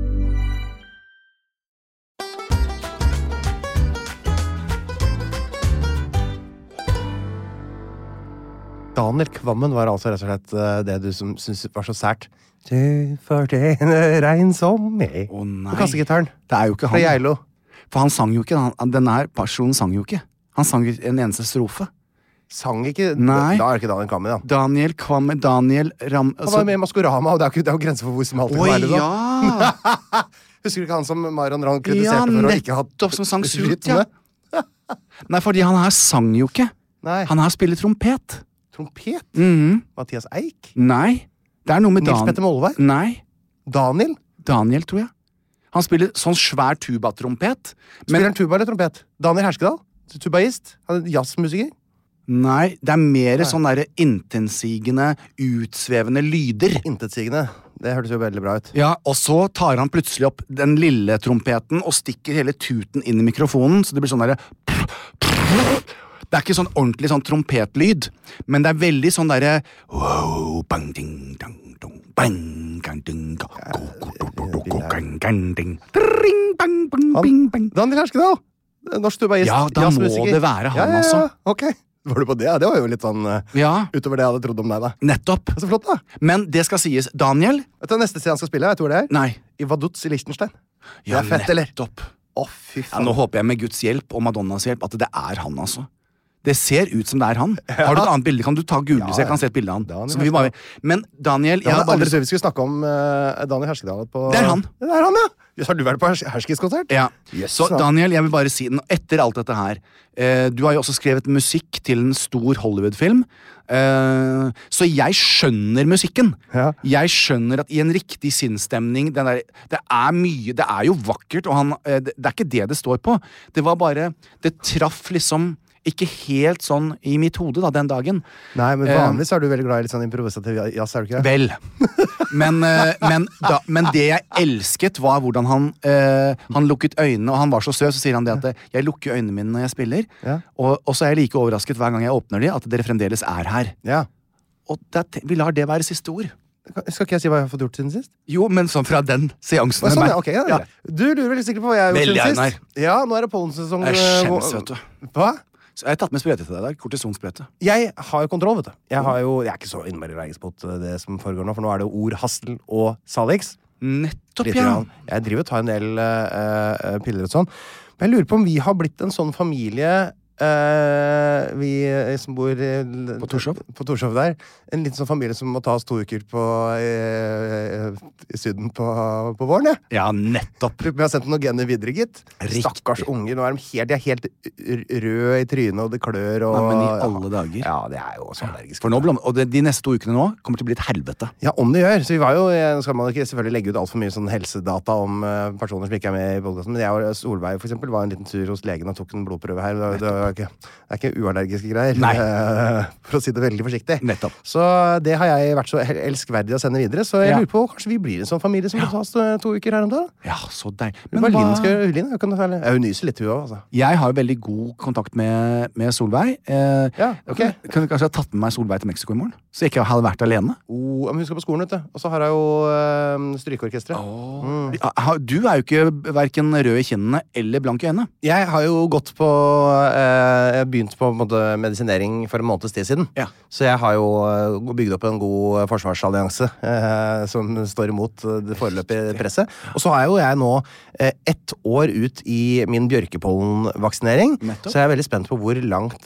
Daniel Kvammen var altså rett og slett det du som synes var så sært. Du fortjener regn som meg.
Å nei.
På kassegitaren.
Det er jo ikke
Fra
han.
Geilo.
For han sang jo ikke. Denne personen sang jo ikke. Han sang en eneste strofe.
Sang ikke.
Nei.
Da er det ikke Daniel Kvammen, da.
Daniel Kvammen, Daniel Ram...
Han var med i Maskorama, og det er jo grenser for hvor smalt det kan være.
ja!
Husker du ikke han som Marion Ravn kritiserte for å ikke ha
nettopp som sang surt, ja. Nei, fordi han her sang jo ikke.
Nei.
Han her spiller trompet.
Trompet? Mathias Eik?
Nei. Det er noe med
Nils Petter Molvær?
Nei.
Daniel?
Daniel, tror jeg. Han spiller sånn svær tubatrompet.
Spiller han tuba eller trompet? Daniel Herskedal? Tubaist? Han er jazzmusiker?
Nei, det er mer sånn der intensigende, utsvevende lyder.
Intetsigende. Det hørtes jo veldig bra ut.
Ja, og så tar han plutselig opp den lille trompeten og stikker hele tuten inn i mikrofonen, så det blir sånn der... Det er ikke sånn ordentlig sånn trompetlyd, men det er veldig sånn der... Wow, bang, ding, dang, dong, bang, gang, ding, gang, gang, ding, ring, bang, bang, bing, bang.
Daniel Herskedal! Norsk tubaist.
Ja, da må det være han, altså.
Ok. Var du på det? Det var jo litt sånn utover det jeg hadde trodd om deg, da.
Nettopp.
Så flott, da.
Men det skal sies, Daniel...
Vet du neste sted han skal spille? Vet du hvor det er?
Nei.
I Vaduz i Liechtenstein.
Ja,
det er fett, eller?
Nettopp.
Fy
Ja,
faen.
nå håper jeg med Guds hjelp og Madonnas hjelp at det er han, altså. Det ser ut som det er han. Har du et annet bilde? Kan du ta Google, så jeg kan se et bilde av han?
Daniel
Så vi bare... Men Daniel...
Jeg hadde aldri trodd vi skulle snakke om Daniel Herskedal på...
Det er han.
Det er han, ja. Har du vært på Herskis-konsert?
Ja.
Yes,
Så
da.
Daniel, jeg vil bare si, etter alt dette her, du har jo også skrevet musikk til en stor Hollywood-film, så jeg skjønner musikken.
Ja.
Jeg skjønner at i en riktig sinnsstemning, det er mye, det er jo vakkert, og det er ikke det det står på. Det var bare, det traff liksom ikke helt sånn i mitt hode da, den dagen.
Nei, men vanligvis er du veldig glad i litt sånn improvisativ jazz, er du ikke?
Vel. Men det jeg elsket var hvordan han lukket øynene, og han var så søt, så sier han det at jeg lukker øynene mine når jeg spiller, og så er jeg like overrasket hver gang jeg åpner de, at dere fremdeles er her.
Ja.
Og vi lar det være siste ord.
Skal ikke jeg si hva jeg har fått gjort siden sist?
Jo, men sånn fra den seansen
Sånn,
med
ja,
meg.
ok, ja. Du lurer veldig sikkert på hva jeg har gjort
Veldig,
siden
Einar.
sist. Ja, nå er det pollensesong.
Jeg skjemmes, vet du.
Hva?
Så jeg har tatt med sprøyte til deg der, kortisonsprøyte.
Jeg har jo kontroll, vet du. Jeg er ikke så innmari allergisk mot det som foregår nå, for nå er det ord Hastel og Salix.
Nettopp,
Litt
ja.
grann. Jeg driver og tar en del piller og sånn. Men jeg lurer på om vi har blitt en sånn familie, vi som bor
På Torshov?
På Torshov der. En liten sånn familie som må ta oss 2 uker i syden på våren, ja.
Ja, nettopp.
Vi har sendt noen gener videre, gitt.
Riktig.
Stakkars unger. Nå er de er helt røde i trynet, og det klør. Og,
Nei, men i alle dager.
Ja, det er jo så allergisk.
For nå, og de neste 2 ukene nå kommer til å bli et helvete.
Ja, om det gjør. Så vi var jo, nå skal man ikke selvfølgelig legge ut alt for mye sånn helsedata om personer som ikke er med i podcasten, men jeg og Solveig for eksempel var en liten tur hos legen og tok en blodprøve her. Det var ikke uallergiske greier.
Nei.
For å si det veldig forsiktig.
Nettopp.
Så det har jeg vært så elskverdig å sende videre. Så jeg lurer på, kanskje vi blir en sånn familie som tar oss 2 uker her om dagen?
Ja, så deilig.
Men hva Linn skal gjøre? Linn, hun nyser litt, hun også, altså.
Jeg har jo veldig god kontakt med Solveig.
Ok.
Kunne kanskje ha tatt med meg Solveig til Mexico i morgen? Så jeg ikke hadde vært alene.
Men hun skal på skolen, vet du. Og så har hun jo strykeorkestret.
Du er jo ikke hverken rød i kinnene eller blank i øynene.
Jeg har jo gått på Jeg begynt på en måte medisinering for en måneds tid siden.
Ja.
Så jeg har jo bygd opp en god forsvarsallianse som står imot det foreløpige presset. Og så er jo jeg nå 1 år ut i min bjørkepollenvaksinering.
Nettopp.
Så jeg er veldig spent på hvor langt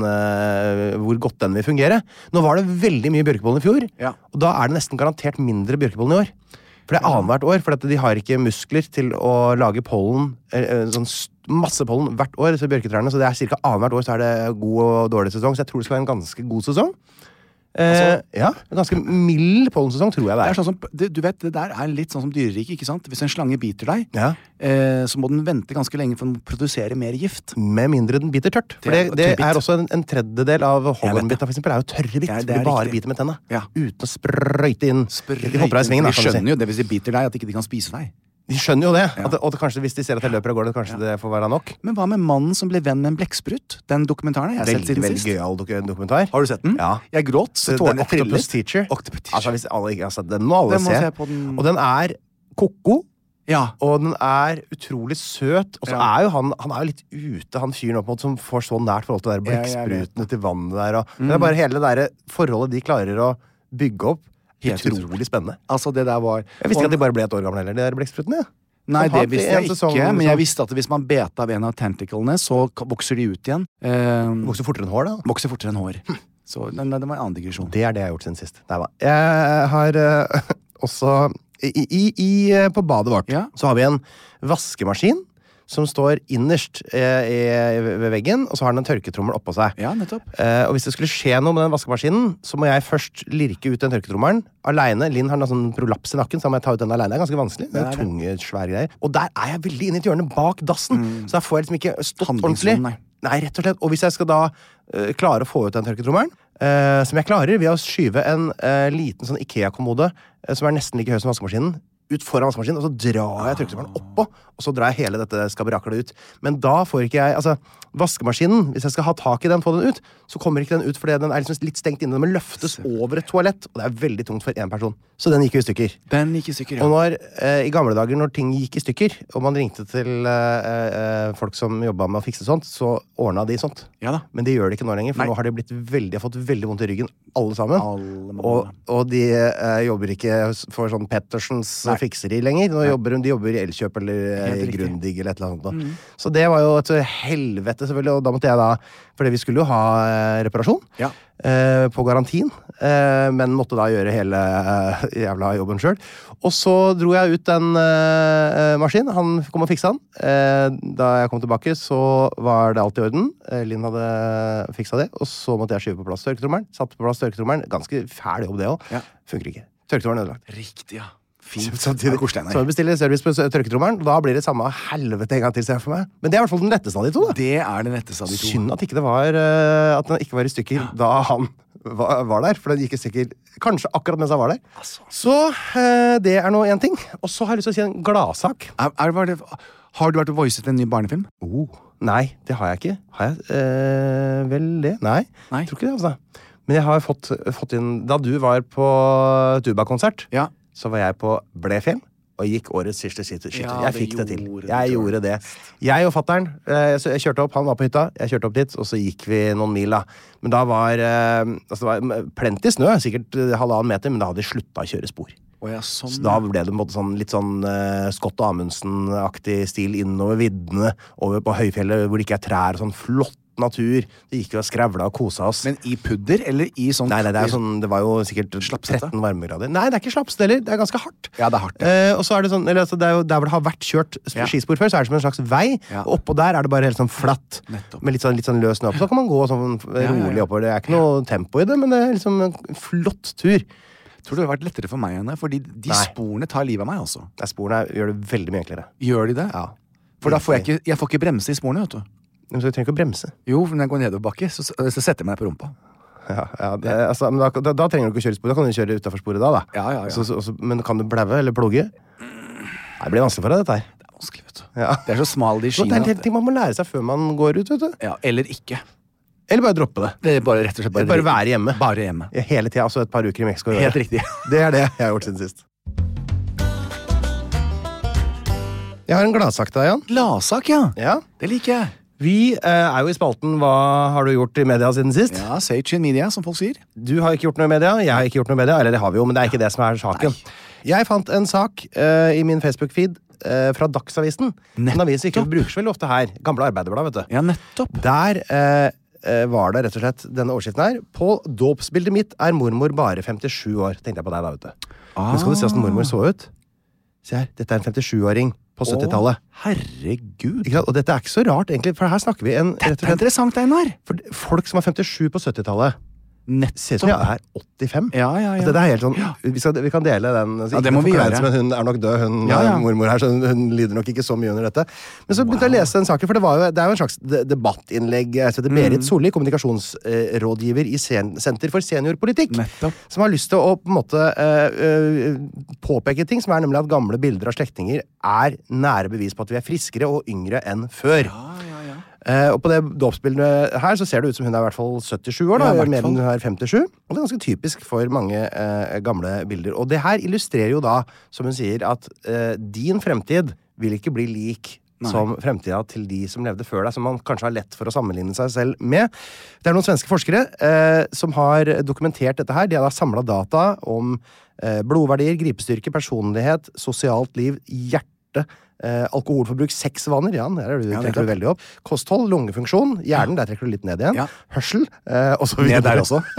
hvor godt den vil fungere. Nå var det veldig mye bjørkepollen i fjor, og da er det nesten garantert mindre bjørkepollen i år. For det er annethvert år, for de har ikke muskler til å lage pollen, sånn masse pollen hvert år, så bjørketrærne, så det er cirka annethvert år så er det god og dårlig sesong, så jeg tror det skal være en ganske god sesong. En ganske mild pollensesong, tror jeg det er.
Det er sånn som, du vet, det der er litt sånn som dyreriket, ikke sant? Hvis en slange biter deg, så må den vente ganske lenge for å produsere mer gift.
Med mindre den biter tørt. For det er også en tredjedel av hoggormbitta, for eksempel, er jo tørre bitt. De bare biter med tenna, uten å sprøyte inn. De hopper av i svingen,
de skjønner jo det hvis de biter deg, at ikke de kan spise deg.
De skjønner jo det, og kanskje hvis de ser at jeg løper av gårde, kanskje det får være nok.
Men hva med mannen som ble venn med en blekksprut? Den dokumentaren jeg har sett siden sist.
Veldig gøyal dokumentar.
Har du sett den?
Ja.
Jeg gråt, så tårene trillet.
Octopus Teacher. Altså, hvis alle ikke har sett den, må alle
se.
Og den er koko,
Ja.
Og den er utrolig søt. Og så er jo han er jo litt ute, han fyren opp mot som får så nært forhold til blekkspruten ut i vannet der. Og, det er bare hele det der forholdet de klarer å bygge opp. Helt utrolig spennende.
Altså, det der var...
Jeg visste ikke at de bare ble et år gamle heller, de der blekksprutene.
Nei, det visste jeg ikke, men jeg visste at hvis man bet av en av tentaclene, så vokser de ut igjen.
Vokser fortere enn hår, da?
Vokser fortere enn hår. Så det var en annen digresjon.
Det er det jeg har gjort siden sist. Nei, jeg har også... På badet vårt så har vi en vaskemaskin som står innerst ved veggen, og så har den en tørketrommel oppå seg.
Ja, nettopp.
Og hvis det skulle skje noe med den vaskemaskinen, så må jeg først lirke ut den tørketrommelen alene. Linn har en sånn prolaps i nakken, så må jeg ta ut den alene. Det er ganske vanskelig. Det er tunge, svære greier. Og der er jeg veldig inne i et hjørne bak dassen, så der får jeg liksom ikke stått ordentlig. Nei, rett og slett. Og hvis jeg skal da klare å få ut den tørketrommelen, som jeg klarer ved å skyve en liten sånn IKEA-kommode, som er nesten like høy som vaskemaskinen, ut foran vaskemaskinen, og så drar jeg tørketrommelen oppå, og så drar jeg hele dette skaberaklet ut. Men da får ikke jeg, altså, vaskemaskinen, hvis jeg skal ha tak i den, få den ut, så kommer ikke den ut, fordi den er liksom litt stengt inne. Den må løftes over et toalett, og det er veldig tungt for en person. Så den gikk jo i stykker.
Den gikk i stykker, ja.
Og når, i gamle dager, når ting gikk i stykker, og man ringte til folk som jobbet med å fikse sånt, så ordnet de sånt.
Ja da.
Men de gjør det ikke nå lenger, for nå har de fått veldig vondt i ryggen, alle sammen. Og de jobber ikke for sånn Pettersens fikseri lenger. Nå de jobber i Elkjøp eller Grundig eller et eller annet sånt. Så det var jo et helvete, selvfølgelig, og da måtte jeg da, fordi vi skulle jo ha reparasjon på garantien, men måtte da gjøre hele jævla jobben selv. Og så dro jeg ut den maskinen, han kom og fiksa den. Da jeg kom tilbake, så var det alt i orden. Linn hadde fiksa det, og så måtte jeg skyve på plass tørketrommelen. Satt på plass tørketrommelen, ganske fæl jobb det også. Funker ikke. Tørketrommelen er ødelagt.
Riktig, ja. Fint.
Samtidig så jeg bestiller service på tørketrommelen, og da blir det samme helvete en gang til, ser jeg for meg. Men det er i hvert fall den letteste av de to, da.
Det er den letteste av de to.
Synd at den ikke var i stykker da han var der, for den gikk i stykker kanskje akkurat mens han var der. Så det er nå en ting. Og så har jeg lyst til å si en gladsak.
Har du vært og voicet en ny barnefilm?
Nei, det har jeg ikke. Har jeg vel det? Nei, jeg tror ikke det, altså. Men jeg har fått inn, da du var på Tuba-konsert, så var jeg på Blefjell og gikk årets siste skytter. Jeg fikk det til. Jeg gjorde det. Jeg og fatteren, jeg kjørte opp, han var på hytta, jeg kjørte opp dit, og så gikk vi noen mil da. Men da var, det var plenty snø, sikkert 1,5 meter, men da hadde de sluttet å kjøre spor. Så da ble det litt sånn Scott Amundsen-aktig stil innover viddene, over på høyfjellet, hvor det ikke er trær, sånn flott natur. Det gikk jo og skravla og kosa oss.
Men i pudder, eller i sånn...
Nei, det var jo sikkert 13 varmegrader. Nei, det er ikke slapsete heller. Det er ganske hardt.
Ja, det er hardt.
Og så er det sånn, eller altså, der hvor det har vært kjørt skispor før, så er det som en slags vei, og oppå der er det bare helt sånn flatt, med litt sånn løs snø opp. Så kan man gå sånn rolig oppover. Det er ikke noe tempo i det, men det er liksom en flott tur.
Tror du det har vært lettere for meg enn det? Fordi de sporene tar livet av meg, altså.
Sporene gjør det veldig mye enklere.
Gjør de det?
Ja.
For da får jeg får ikke bremse i sporene, vet du.
Men så trenger ikke å bremse.
Jo, for når jeg går nedoverbakke, så setter jeg meg på rumpa.
Men da trenger du ikke å kjøre spor. Da kan du kjøre utenfor sporet da.
Ja.
Men kan du blaue eller plugge? Nei, det blir vanskelig for deg, dette her.
Det er vanskelig, vet du.
Ja.
Det er så smal de
Det
skiene.
er en del ting man må lære seg før man går ut, vet du.
Ja, eller ikke.
Eller bare droppe det.
Det er bare rett og slett
Bare være hjemme.
Bare hjemme.
Hele tiden, altså et par uker i Mexico.
Helt riktig.
Det er det jeg har gjort siden sist. Jeg har en gladsak da, Jan.
Gladsak, ja.
Ja.
Det liker jeg.
Vi er jo i spalten Hva har du gjort i media siden sist?
Ja, Sage in media, som folk sier.
Du har ikke gjort noe i media, jeg har ikke gjort noe i media. Eller det har vi jo, men det er ikke det som er saken. Jeg fant en sak i min Facebook-feed fra Dagsavisen. En avis vi ikke bruker så veldig ofte her. Gamle Arbeiderblad, vet du.
Ja, nettopp.
Der var det rett og slett denne overskriften her. På dåpsbildet mitt er mormor bare 57 år. Tenkte jeg på deg da, vet du. Men skal du se hvordan mormor så ut? Se her, dette er en 57-åring på 70-tallet.
Herregud.
Ikke sant? Og dette er ikke så rart, egentlig, for her snakker vi en...
Dette er interessant, Einar.
For folk som var 57 på 70-tallet, ser ut som jeg er 85.
Ja.
Altså, det er helt sånn, vi kan dele den.
Ja, det må vi gjøre.
Men hun er nok død, mormor her, så hun lider nok ikke så mye under dette. Men så begynte jeg å lese den saken, for det er jo en slags debattinnlegg. Jeg heter Berit Solli, kommunikasjonsrådgiver i Senter for seniorpolitikk.
Nettopp.
Som har lyst til å på en måte påpeke ting, som er nemlig at gamle bilder av slektinger er nære bevis på at vi er friskere og yngre enn før. Og på det dåpsbildet her så ser det ut som hun er i hvert fall 77 år da, mer enn hun er 57. Og det er ganske typisk for mange gamle bilder. Og det her illustrerer jo da, som hun sier, at din fremtid vil ikke bli lik som fremtida til de som levde før deg, som man kanskje har lett for å sammenligne seg selv med. Det er noen svenske forskere som har dokumentert dette her. De har da samlet data om blodverdier, gripestyrke, personlighet, sosialt liv, hjerte, alkoholforbruk, sexvaner, Jan, der trekker du veldig opp. Kosthold, lungefunksjon, hjernen, der trekker du litt ned igjen. Hørsel, og så videre.
Ned der også.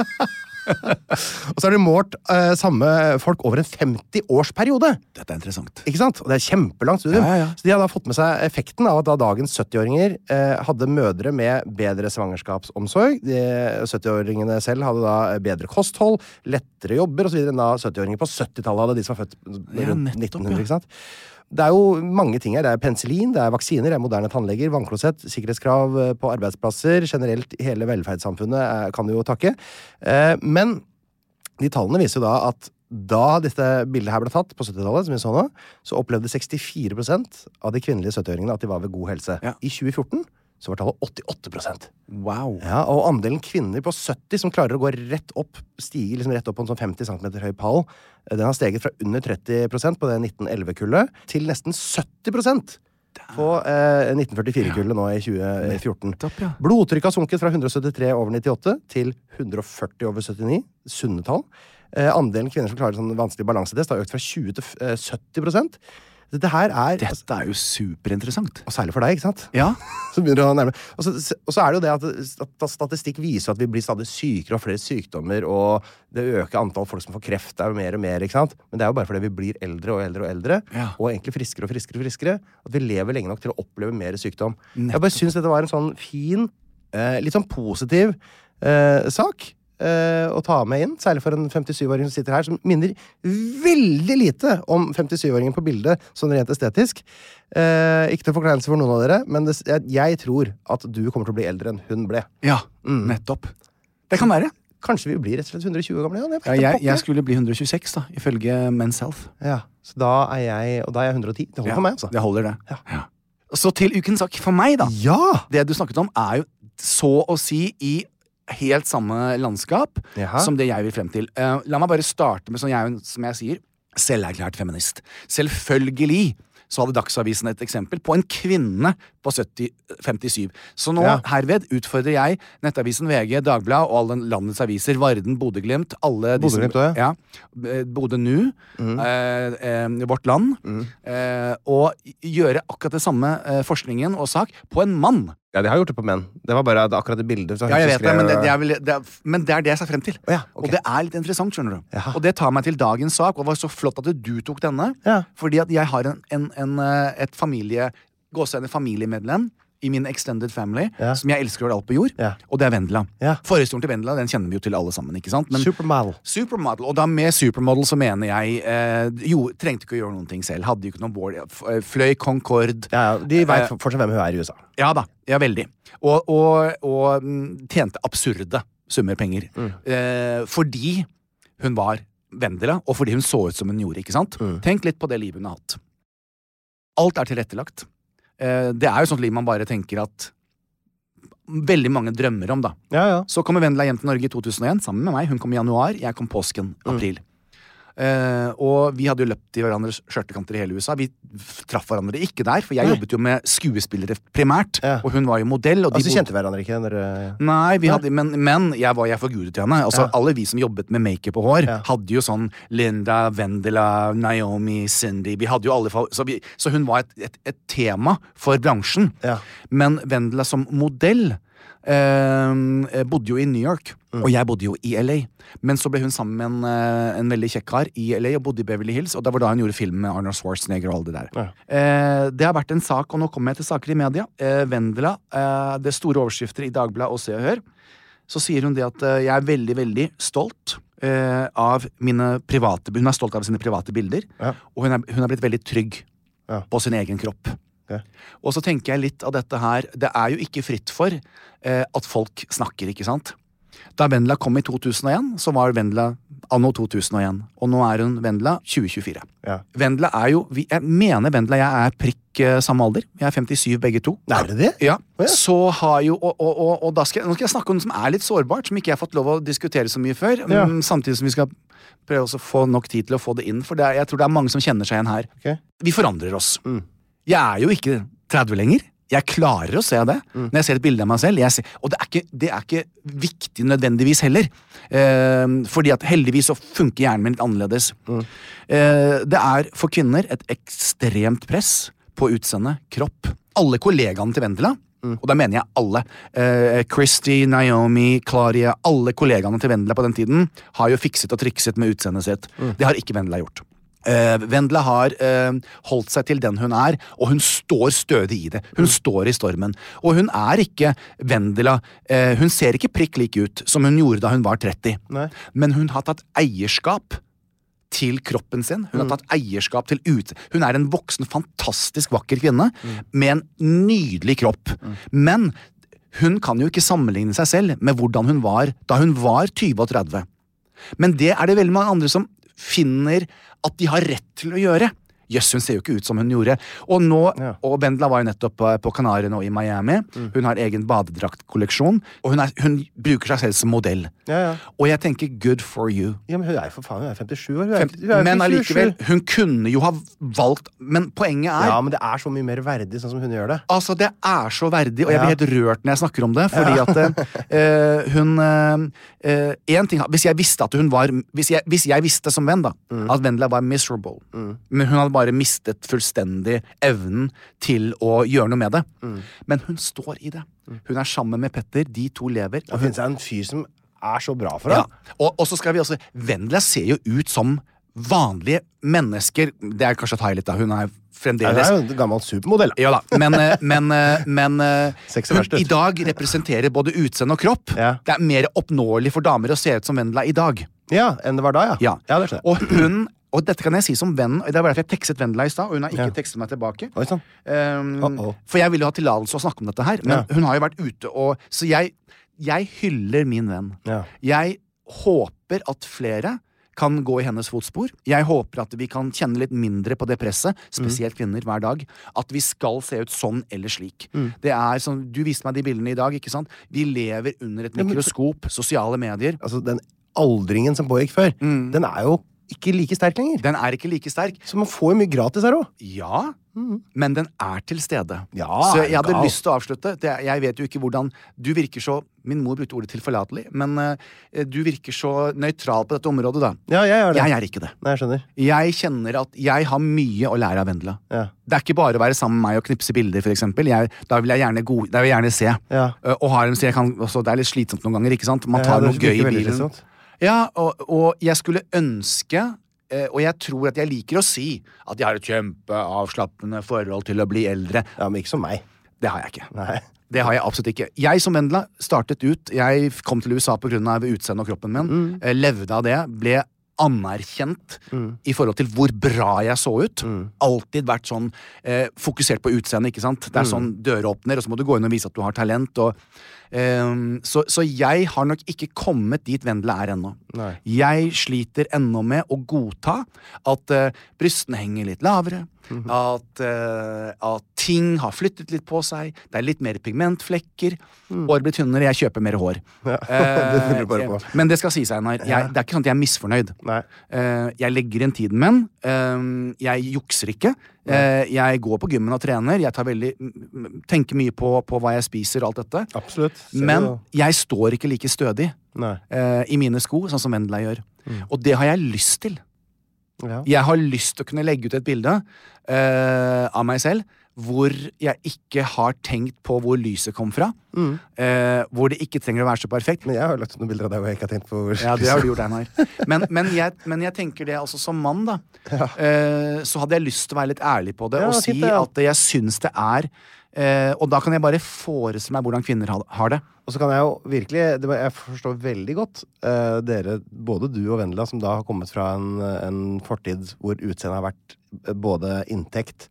Og så er det målt samme folk over en 50-årsperiode.
Dette er interessant.
Ikke sant? Og det er kjempelangt studium. Så de har da fått med seg effekten av at da dagens 70-åringer hadde mødre med bedre svangerskapsomsorg. De 70-åringene selv hadde da bedre kosthold, lettere jobber og så videre enn da 70-åringer på 70-tallet hadde de som var født rundt 1900, ikke sant? Det er jo mange ting her. Det er penicillin, det er vaksiner, det er moderne tannleger, vannklosett, sikkerhetskrav på arbeidsplasser, generelt hele velferdssamfunnet kan du jo takke. Men de tallene viser jo da at da dette bildet her ble tatt på 70-tallet, som vi så nå, så opplevde 64% av de kvinnelige 70-åringene at de var ved god helse. I 2014 så var tallet 88%.
Wow.
Ja, og andelen kvinner på 70 som klarer å gå rett opp, stiger liksom rett opp på en sånn 50 cm høy pall, den har steget fra under 30% på det 1911-kullet til nesten 70% på 1944-kullet nå i 2014. Blodtrykket har sunket fra 173 over 98 til 140 over 79, sunne tall. Andelen kvinner som klarer sånn vanskelig balansetest har økt fra 20 til 70%. Dette er jo superinteressant. Og særlig for deg, ikke sant?
Ja.
Så begynner å nærme. Og så er det jo det at statistikk viser at vi blir stadig sykere og flere sykdommer, og det øker antall folk som får kreft er jo mer og mer, ikke sant? Men det er jo bare fordi vi blir eldre og eldre og eldre, og egentlig friskere og friskere og friskere, at vi lever lenge nok til å oppleve mer sykdom. Jeg bare synes dette var en sånn fin, litt sånn positiv sak å ta med inn, særlig for en 57-åring som sitter her, som minner veldig lite om 57-åringen på bildet, sånn rent estetisk. Ikke til forkleinelse for noen av dere, men jeg tror at du kommer til å bli eldre enn hun ble.
Ja, nettopp. Det kan være.
Kanskje vi blir rett og slett 120 år gamle.
Jeg skulle bli 126 da, ifølge Men's Health.
Ja, så da er jeg 110. Det holder for meg, altså.
Det holder det. Ja. Så til ukens sak for meg da.
Ja!
Det du snakket om er jo så å si i helt samme landskap som det jeg vil frem til. La meg bare starte med, som jeg sier, selverklært feminist. Selvfølgelig så hadde Dagsavisen et eksempel på en kvinne på 57. Så nå herved utfordrer jeg Nettavisen, VG, Dagbladet og alle landets aviser, Varden, Bodø-Glimt, alle disse, Bodø Nu, Vårt Land, og gjøre akkurat det samme forskningen og sak på en mann.
Ja, de har gjort det på menn. Det var bare akkurat det bildet.
Ja, jeg vet det, men det er det jeg ser frem til. Og det er litt interessant, skjønner du. Og det tar meg til dagens sak, og det var så flott at du tok denne, fordi at jeg har et familiemedlem i min extended family, som jeg elsker over alt på jord, og det er Vendela. Forhistorien til Vendela, den kjenner vi jo til alle sammen, ikke sant? Men Supermodel, og da med Supermodel så mener jeg, trengte ikke å gjøre noen ting selv, hadde jo ikke noen board, fløy Concorde.
De vet fortsatt hvem hun er i USA.
Ja da, veldig. Og tjente absurde summer penger. Fordi hun var Vendela, og fordi hun så ut som hun gjorde, ikke sant? Tenk litt på det livet hun har hatt. Alt er tilrettelagt. Det er jo sånt liv man bare tenker at veldig mange drømmer om da. Så kommer Vendela hjem til Norge i 2001 sammen med meg. Hun kom i januar, jeg kom påsken, april. Og vi hadde jo løpt i hverandres skjørtekanter i hele USA. Vi traff hverandre ikke der, for jeg jobbet jo med skuespillere primært, og hun var jo modell. Og
de kjente hverandre ikke?
Nei, vi hadde, men jeg forgudet til henne. Altså, alle vi som jobbet med make-up og hår, hadde jo sånn Linda, Vendela, Naomi, Cindy. Vi hadde jo alle, så hun var et tema for bransjen. Men Vendela som modell bodde jo i New York, og jeg bodde jo i LA. Men så ble hun sammen med en veldig kjekk kar i LA og bodde i Beverly Hills, og det var da hun gjorde film med Arnold Schwarzenegger og alle det der. Det har vært en sak, og nå kommer jeg til saker i media. Vendela, det store overskrifter i Dagbladet og Se og Hør, så sier hun det at jeg er veldig, veldig stolt av mine private, hun er stolt av sine private bilder, og hun er blitt veldig trygg på sin egen kropp. Og så tenker jeg litt av dette her, det er jo ikke fritt for at folk snakker, ikke sant? Da Vendela kom i 2001, så var Vendela anno 2001, og nå er hun Vendela 2024. Vendela er jo, jeg mener Vendela, jeg er prikk samme alder, jeg er 57 begge to.
Er det det?
Ja, så har jo, og da nå skal jeg snakke om noe som er litt sårbart, som ikke jeg har fått lov å diskutere så mye før, samtidig som vi skal prøve å få nok tid til å få det inn, for jeg tror det er mange som kjenner seg igjen her. Vi forandrer oss. Jeg er jo ikke 30 lenger. Jeg klarer å se det når jeg ser et bilde av meg selv. Og det er ikke viktig nødvendigvis heller. Fordi at heldigvis så funker hjernen min litt annerledes. Det er for kvinner et ekstremt press på utseende, kropp. Alle kollegaene til Vendela, og da mener jeg alle, Christy, Naomi, Claudia, alle kollegaene til Vendela på den tiden har jo fikset og trikset med utseendet sitt. Det har ikke Vendela gjort. Vendela har holdt seg til den hun er, og hun står stødig i det. Hun står i stormen. Og hun er ikke Vendela, hun ser ikke prikk like ut som hun gjorde da hun var 30. Men hun har tatt eierskap til kroppen sin. Hun har tatt eierskap til Hun er en voksen, fantastisk vakker kvinne med en nydelig kropp. Men hun kan jo ikke sammenligne seg selv med hvordan hun var da hun var 20 og 30. Men det er det veldig mange andre som finner at de har rett til å gjøre. Jøss, hun ser jo ikke ut som hun gjorde. Og nå, og Vendela var jo nettopp på Kanarien og i Miami. Hun har egen badedraktkolleksjon, og hun bruker seg selv som modell. Og jeg tenker, good for you.
Ja, men hun er for faen, hun er 57 år.
Men allikevel, hun kunne jo ha valgt, men poenget er...
Ja, men det er så mye mer verdig, sånn som hun gjør det.
Altså, det er så verdig, og jeg blir helt rørt når jeg snakker om det, fordi at hun... en ting, hvis jeg visste at hun var... Hvis jeg visste som venn da, at Vendela var miserable, men hun hadde bare mistet fullstendig evnen til å gjøre noe med det. Men hun står i det. Hun er sammen med Petter, de to lever.
Og finnes det en fyr som er så bra for ham.
Og så skal vi også... Vendela ser jo ut som vanlige mennesker. Det er kanskje å ta i litt da. Hun er fremdeles...
Ja, hun er jo en gammel supermodell.
Ja da, men hun i dag representerer både utseende og kropp. Det er mer oppnåelig for damer å se ut som Vendela i dag.
Ja, enn det var da, ja.
Ja, det skjønner jeg. Og dette kan jeg si som venn, og det var derfor jeg tekstet Vendela i stad, og hun har ikke tekstet meg tilbake. For jeg ville ha tilladelse å snakke om dette her, men hun har jo vært ute, så jeg hyller min venn. Jeg håper at flere kan gå i hennes fotspor. Jeg håper at vi kan kjenne litt mindre på det presset, spesielt kvinner hver dag, at vi skal se ut sånn eller slik. Det er sånn, du viste meg de bildene i dag, ikke sant? Vi lever under et mikroskop, sosiale medier.
Altså, den aldringen som pågikk før, den er jo ikke like sterk lenger.
Den er ikke like sterk.
Så man får jo mye gratis her også.
Ja, men den er til stede.
Ja,
så jeg hadde lyst til å avslutte. Jeg vet jo ikke hvordan... Du virker så... Min mor brukte ordet tilforlatelig, men du virker så nøytral på dette området da.
Ja, jeg gjør det.
Jeg er ikke det.
Nei, jeg skjønner.
Jeg kjenner at jeg har mye å lære av Vendela. Det er ikke bare å være sammen med meg og knipse bilder, for eksempel. Da vil jeg gjerne se. Og har en, så jeg kan, også, det er litt slitsomt noen ganger, ikke sant? Man tar noe gøy i bilen. Ja, og jeg skulle ønske, og jeg tror at jeg liker å si, at jeg har et kjempeavslappende forhold til å bli eldre.
Ja, men ikke som meg.
Det har jeg ikke.
Nei.
Det har jeg absolutt ikke. Jeg som Vendela startet ut, jeg kom til USA på grunn av utseendet og kroppen min, levde av det, ble anerkjent i forhold til hvor bra jeg så ut. Alltid vært sånn fokusert på utseendet, ikke sant? Det sånn døråpner, og så må du gå inn og vise at du har talent. Så jeg har nok ikke kommet dit Vendela ennå.
Nei.
Jeg sliter ennå med å godta at brystene henger litt lavere, at ting har flyttet litt på seg, det litt mer pigmentflekker, hår blir tynnere, jeg kjøper mer hår.
Ja, det finner du bare på.
Men det skal si seg, Einar, det ikke sånn at jeg misfornøyd.
Nei.
Jeg legger inn tiden min, jeg jukser ikke, jeg går på gymmen og trener, jeg tenker mye på hva jeg spiser og alt dette.
Absolutt.
Men jeg står ikke like stødig i mine sko, sånn som Vendela gjør. Og det har jeg lyst til.
Ja.
Jeg har lyst til å kunne legge ut et bilde av meg selv hvor jeg ikke har tenkt på hvor lyset kom fra. Hvor det ikke trenger å være så perfekt.
Men jeg har lagt ut noen bilder av deg hvor jeg ikke har tenkt på hvor
Ja, det har du gjort, Einar. Men jeg tenker det altså som mann, da. Så hadde jeg lyst til å være litt ærlig på det og si at jeg syns det og da kan jeg bare forestille meg hvordan kvinner har det.
Og så kan jeg jo virkelig, jeg forstår veldig godt dere, både du og Vendela, som da har kommet fra en fortid hvor utseendet har vært både inntekt,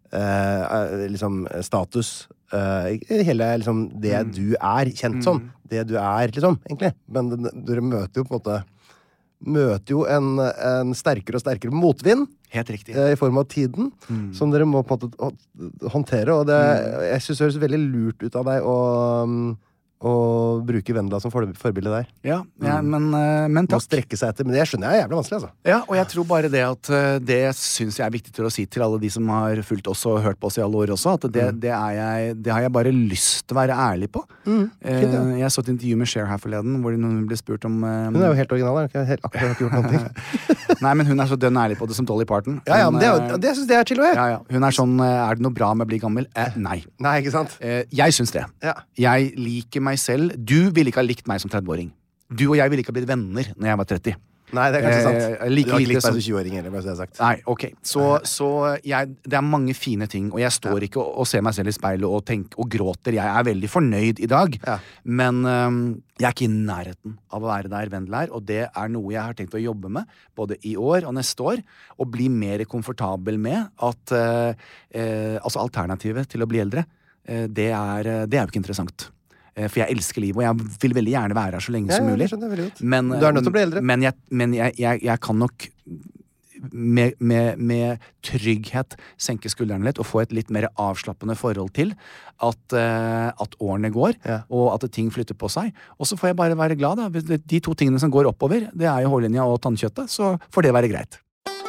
liksom status, hele liksom det du kjent som, det du liksom, egentlig. Men dere møter jo på en måte en sterkere og sterkere motvind.
Helt riktig.
I form av tiden, som dere må på en måte håndtere, og jeg synes det høres veldig lurt ut av deg å bruke Vendela som forbilde der.
Ja, men takk.
Å strekke seg etter, men det skjønner jeg jævlig vanskelig, altså.
Ja, og jeg tror bare det at det synes jeg viktig til å si til alle de som har fulgt oss og hørt på oss i alle år også, at det har jeg bare lyst til å være ærlig på. Fint, ja. Jeg så et intervju med Cher her forleden, hvor noen ble spurt om
Hun jo helt original, akkurat har ikke gjort noen ting.
Nei, men hun så dønn ærlig på det som Dolly Parton.
Ja, men det synes jeg chill å gjøre.
Ja. Hun sånn, det noe bra med å bli gammel? Nei.
Nei, ikke sant?
Jeg synes det. Ja. Jeg liker meg selv. Du ville ikke ha likt meg som 30-åring. Du og jeg ville ikke ha blitt venner når jeg var 30.
Nei, det kanskje sant.
Du har ikke likt meg
som 20-åring heller, bare så det sagt.
Nei, ok. Så det mange fine ting, og jeg står ikke og ser meg selv i speilet og gråter. Jeg veldig fornøyd i dag, men jeg ikke i nærheten av å være der Vendela og det noe jeg har tenkt å jobbe med, både i år og neste år, og bli mer komfortabel med at altså alternativet til å bli eldre, det jo ikke interessant. For jeg elsker livet, og jeg vil veldig gjerne være her så lenge som mulig. Men,
du nødt til å bli eldre.
Men jeg kan nok med trygghet senke skuldrene litt og få et litt mer avslappende forhold til at årene går, og at ting flytter på seg. Og så får jeg bare være glad, da. De to tingene som går oppover, det jo hårlinja og tannkjøttet, så får det være greit.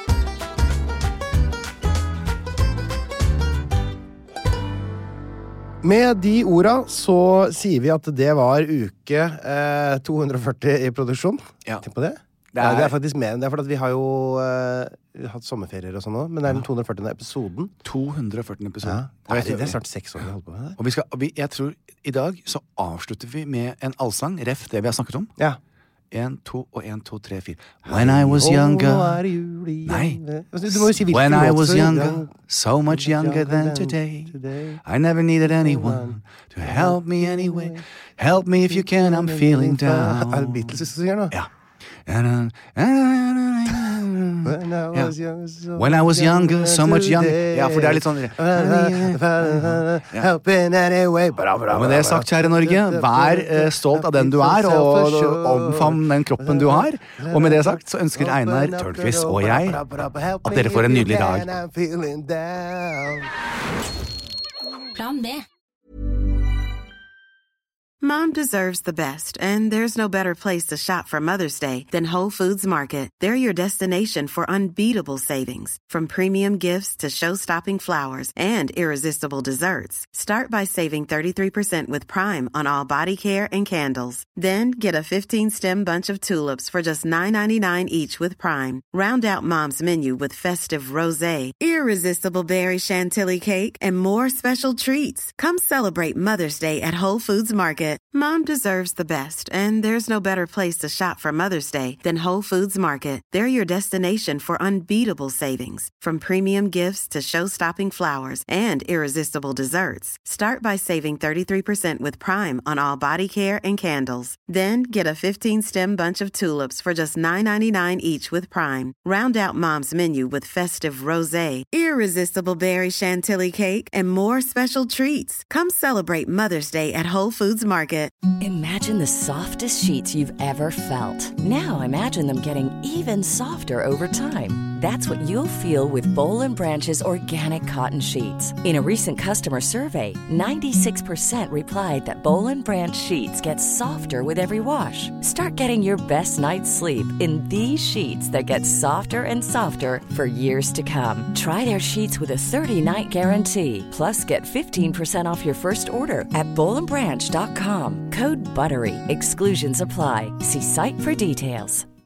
Med de orda så sier vi at det var uke 240 i produksjon.
Ja.
Tenk på det. Det faktisk mer enn det, for vi har jo hatt sommerferier og sånn også, men det den 240. episoden. 240. episoden. Ja. Det snart 6 år vi holdt på med det.
Og jeg tror i dag så avslutter vi med en allsang, ref det vi har snakket om.
Ja.
1, 2 og 1, 2, 3, 4. When I was younger. Nei. When I was younger, so much younger than today. I never needed anyone to help me anyway. Help me if you can, I'm feeling down.
Beatles som synger nå?
Ja. When I was younger, so much younger. Ja, for det litt sånn Med det sagt, kjære Norge, vær stolt av den du og omfavn den kroppen du har. Og med det sagt så ønsker Einar Tørnquist og jeg at dere får en nydelig dag.
Plan B.
Mom deserves the best, and there's no better place to shop for Mother's Day than Whole Foods Market. They're your destination for unbeatable savings, from premium gifts to show-stopping flowers and irresistible desserts. Start by saving 33% with Prime on all body care and candles. Then get a 15-stem bunch of tulips for just $9.99 each with Prime. Round out Mom's menu with festive rosé, irresistible berry chantilly cake, and more special treats. Come celebrate Mother's Day at Whole Foods Market. Market. Mom deserves the best, and there's no better place to shop for Mother's Day than Whole Foods Market. They're your destination for unbeatable savings, from premium gifts to show-stopping flowers and irresistible desserts. Start by saving 33% with Prime on all body care and candles. Then get a 15-stem bunch of tulips for just $9.99 each with Prime. Round out Mom's menu with festive rosé, irresistible berry chantilly cake, and more special treats. Come celebrate Mother's Day at Whole Foods Market.
Imagine the softest sheets you've ever felt. Now imagine them getting even softer over time. That's what you'll feel with Boll and Branch's organic cotton sheets. In a recent customer survey, 96% replied that Boll and Branch sheets get softer with every wash. Start getting your best night's sleep in these sheets that get softer and softer for years to come. Try their sheets with a 30-night guarantee. Plus, get 15% off your first order at bollandbranch.com. Code BUTTERY. Exclusions apply. See site for details.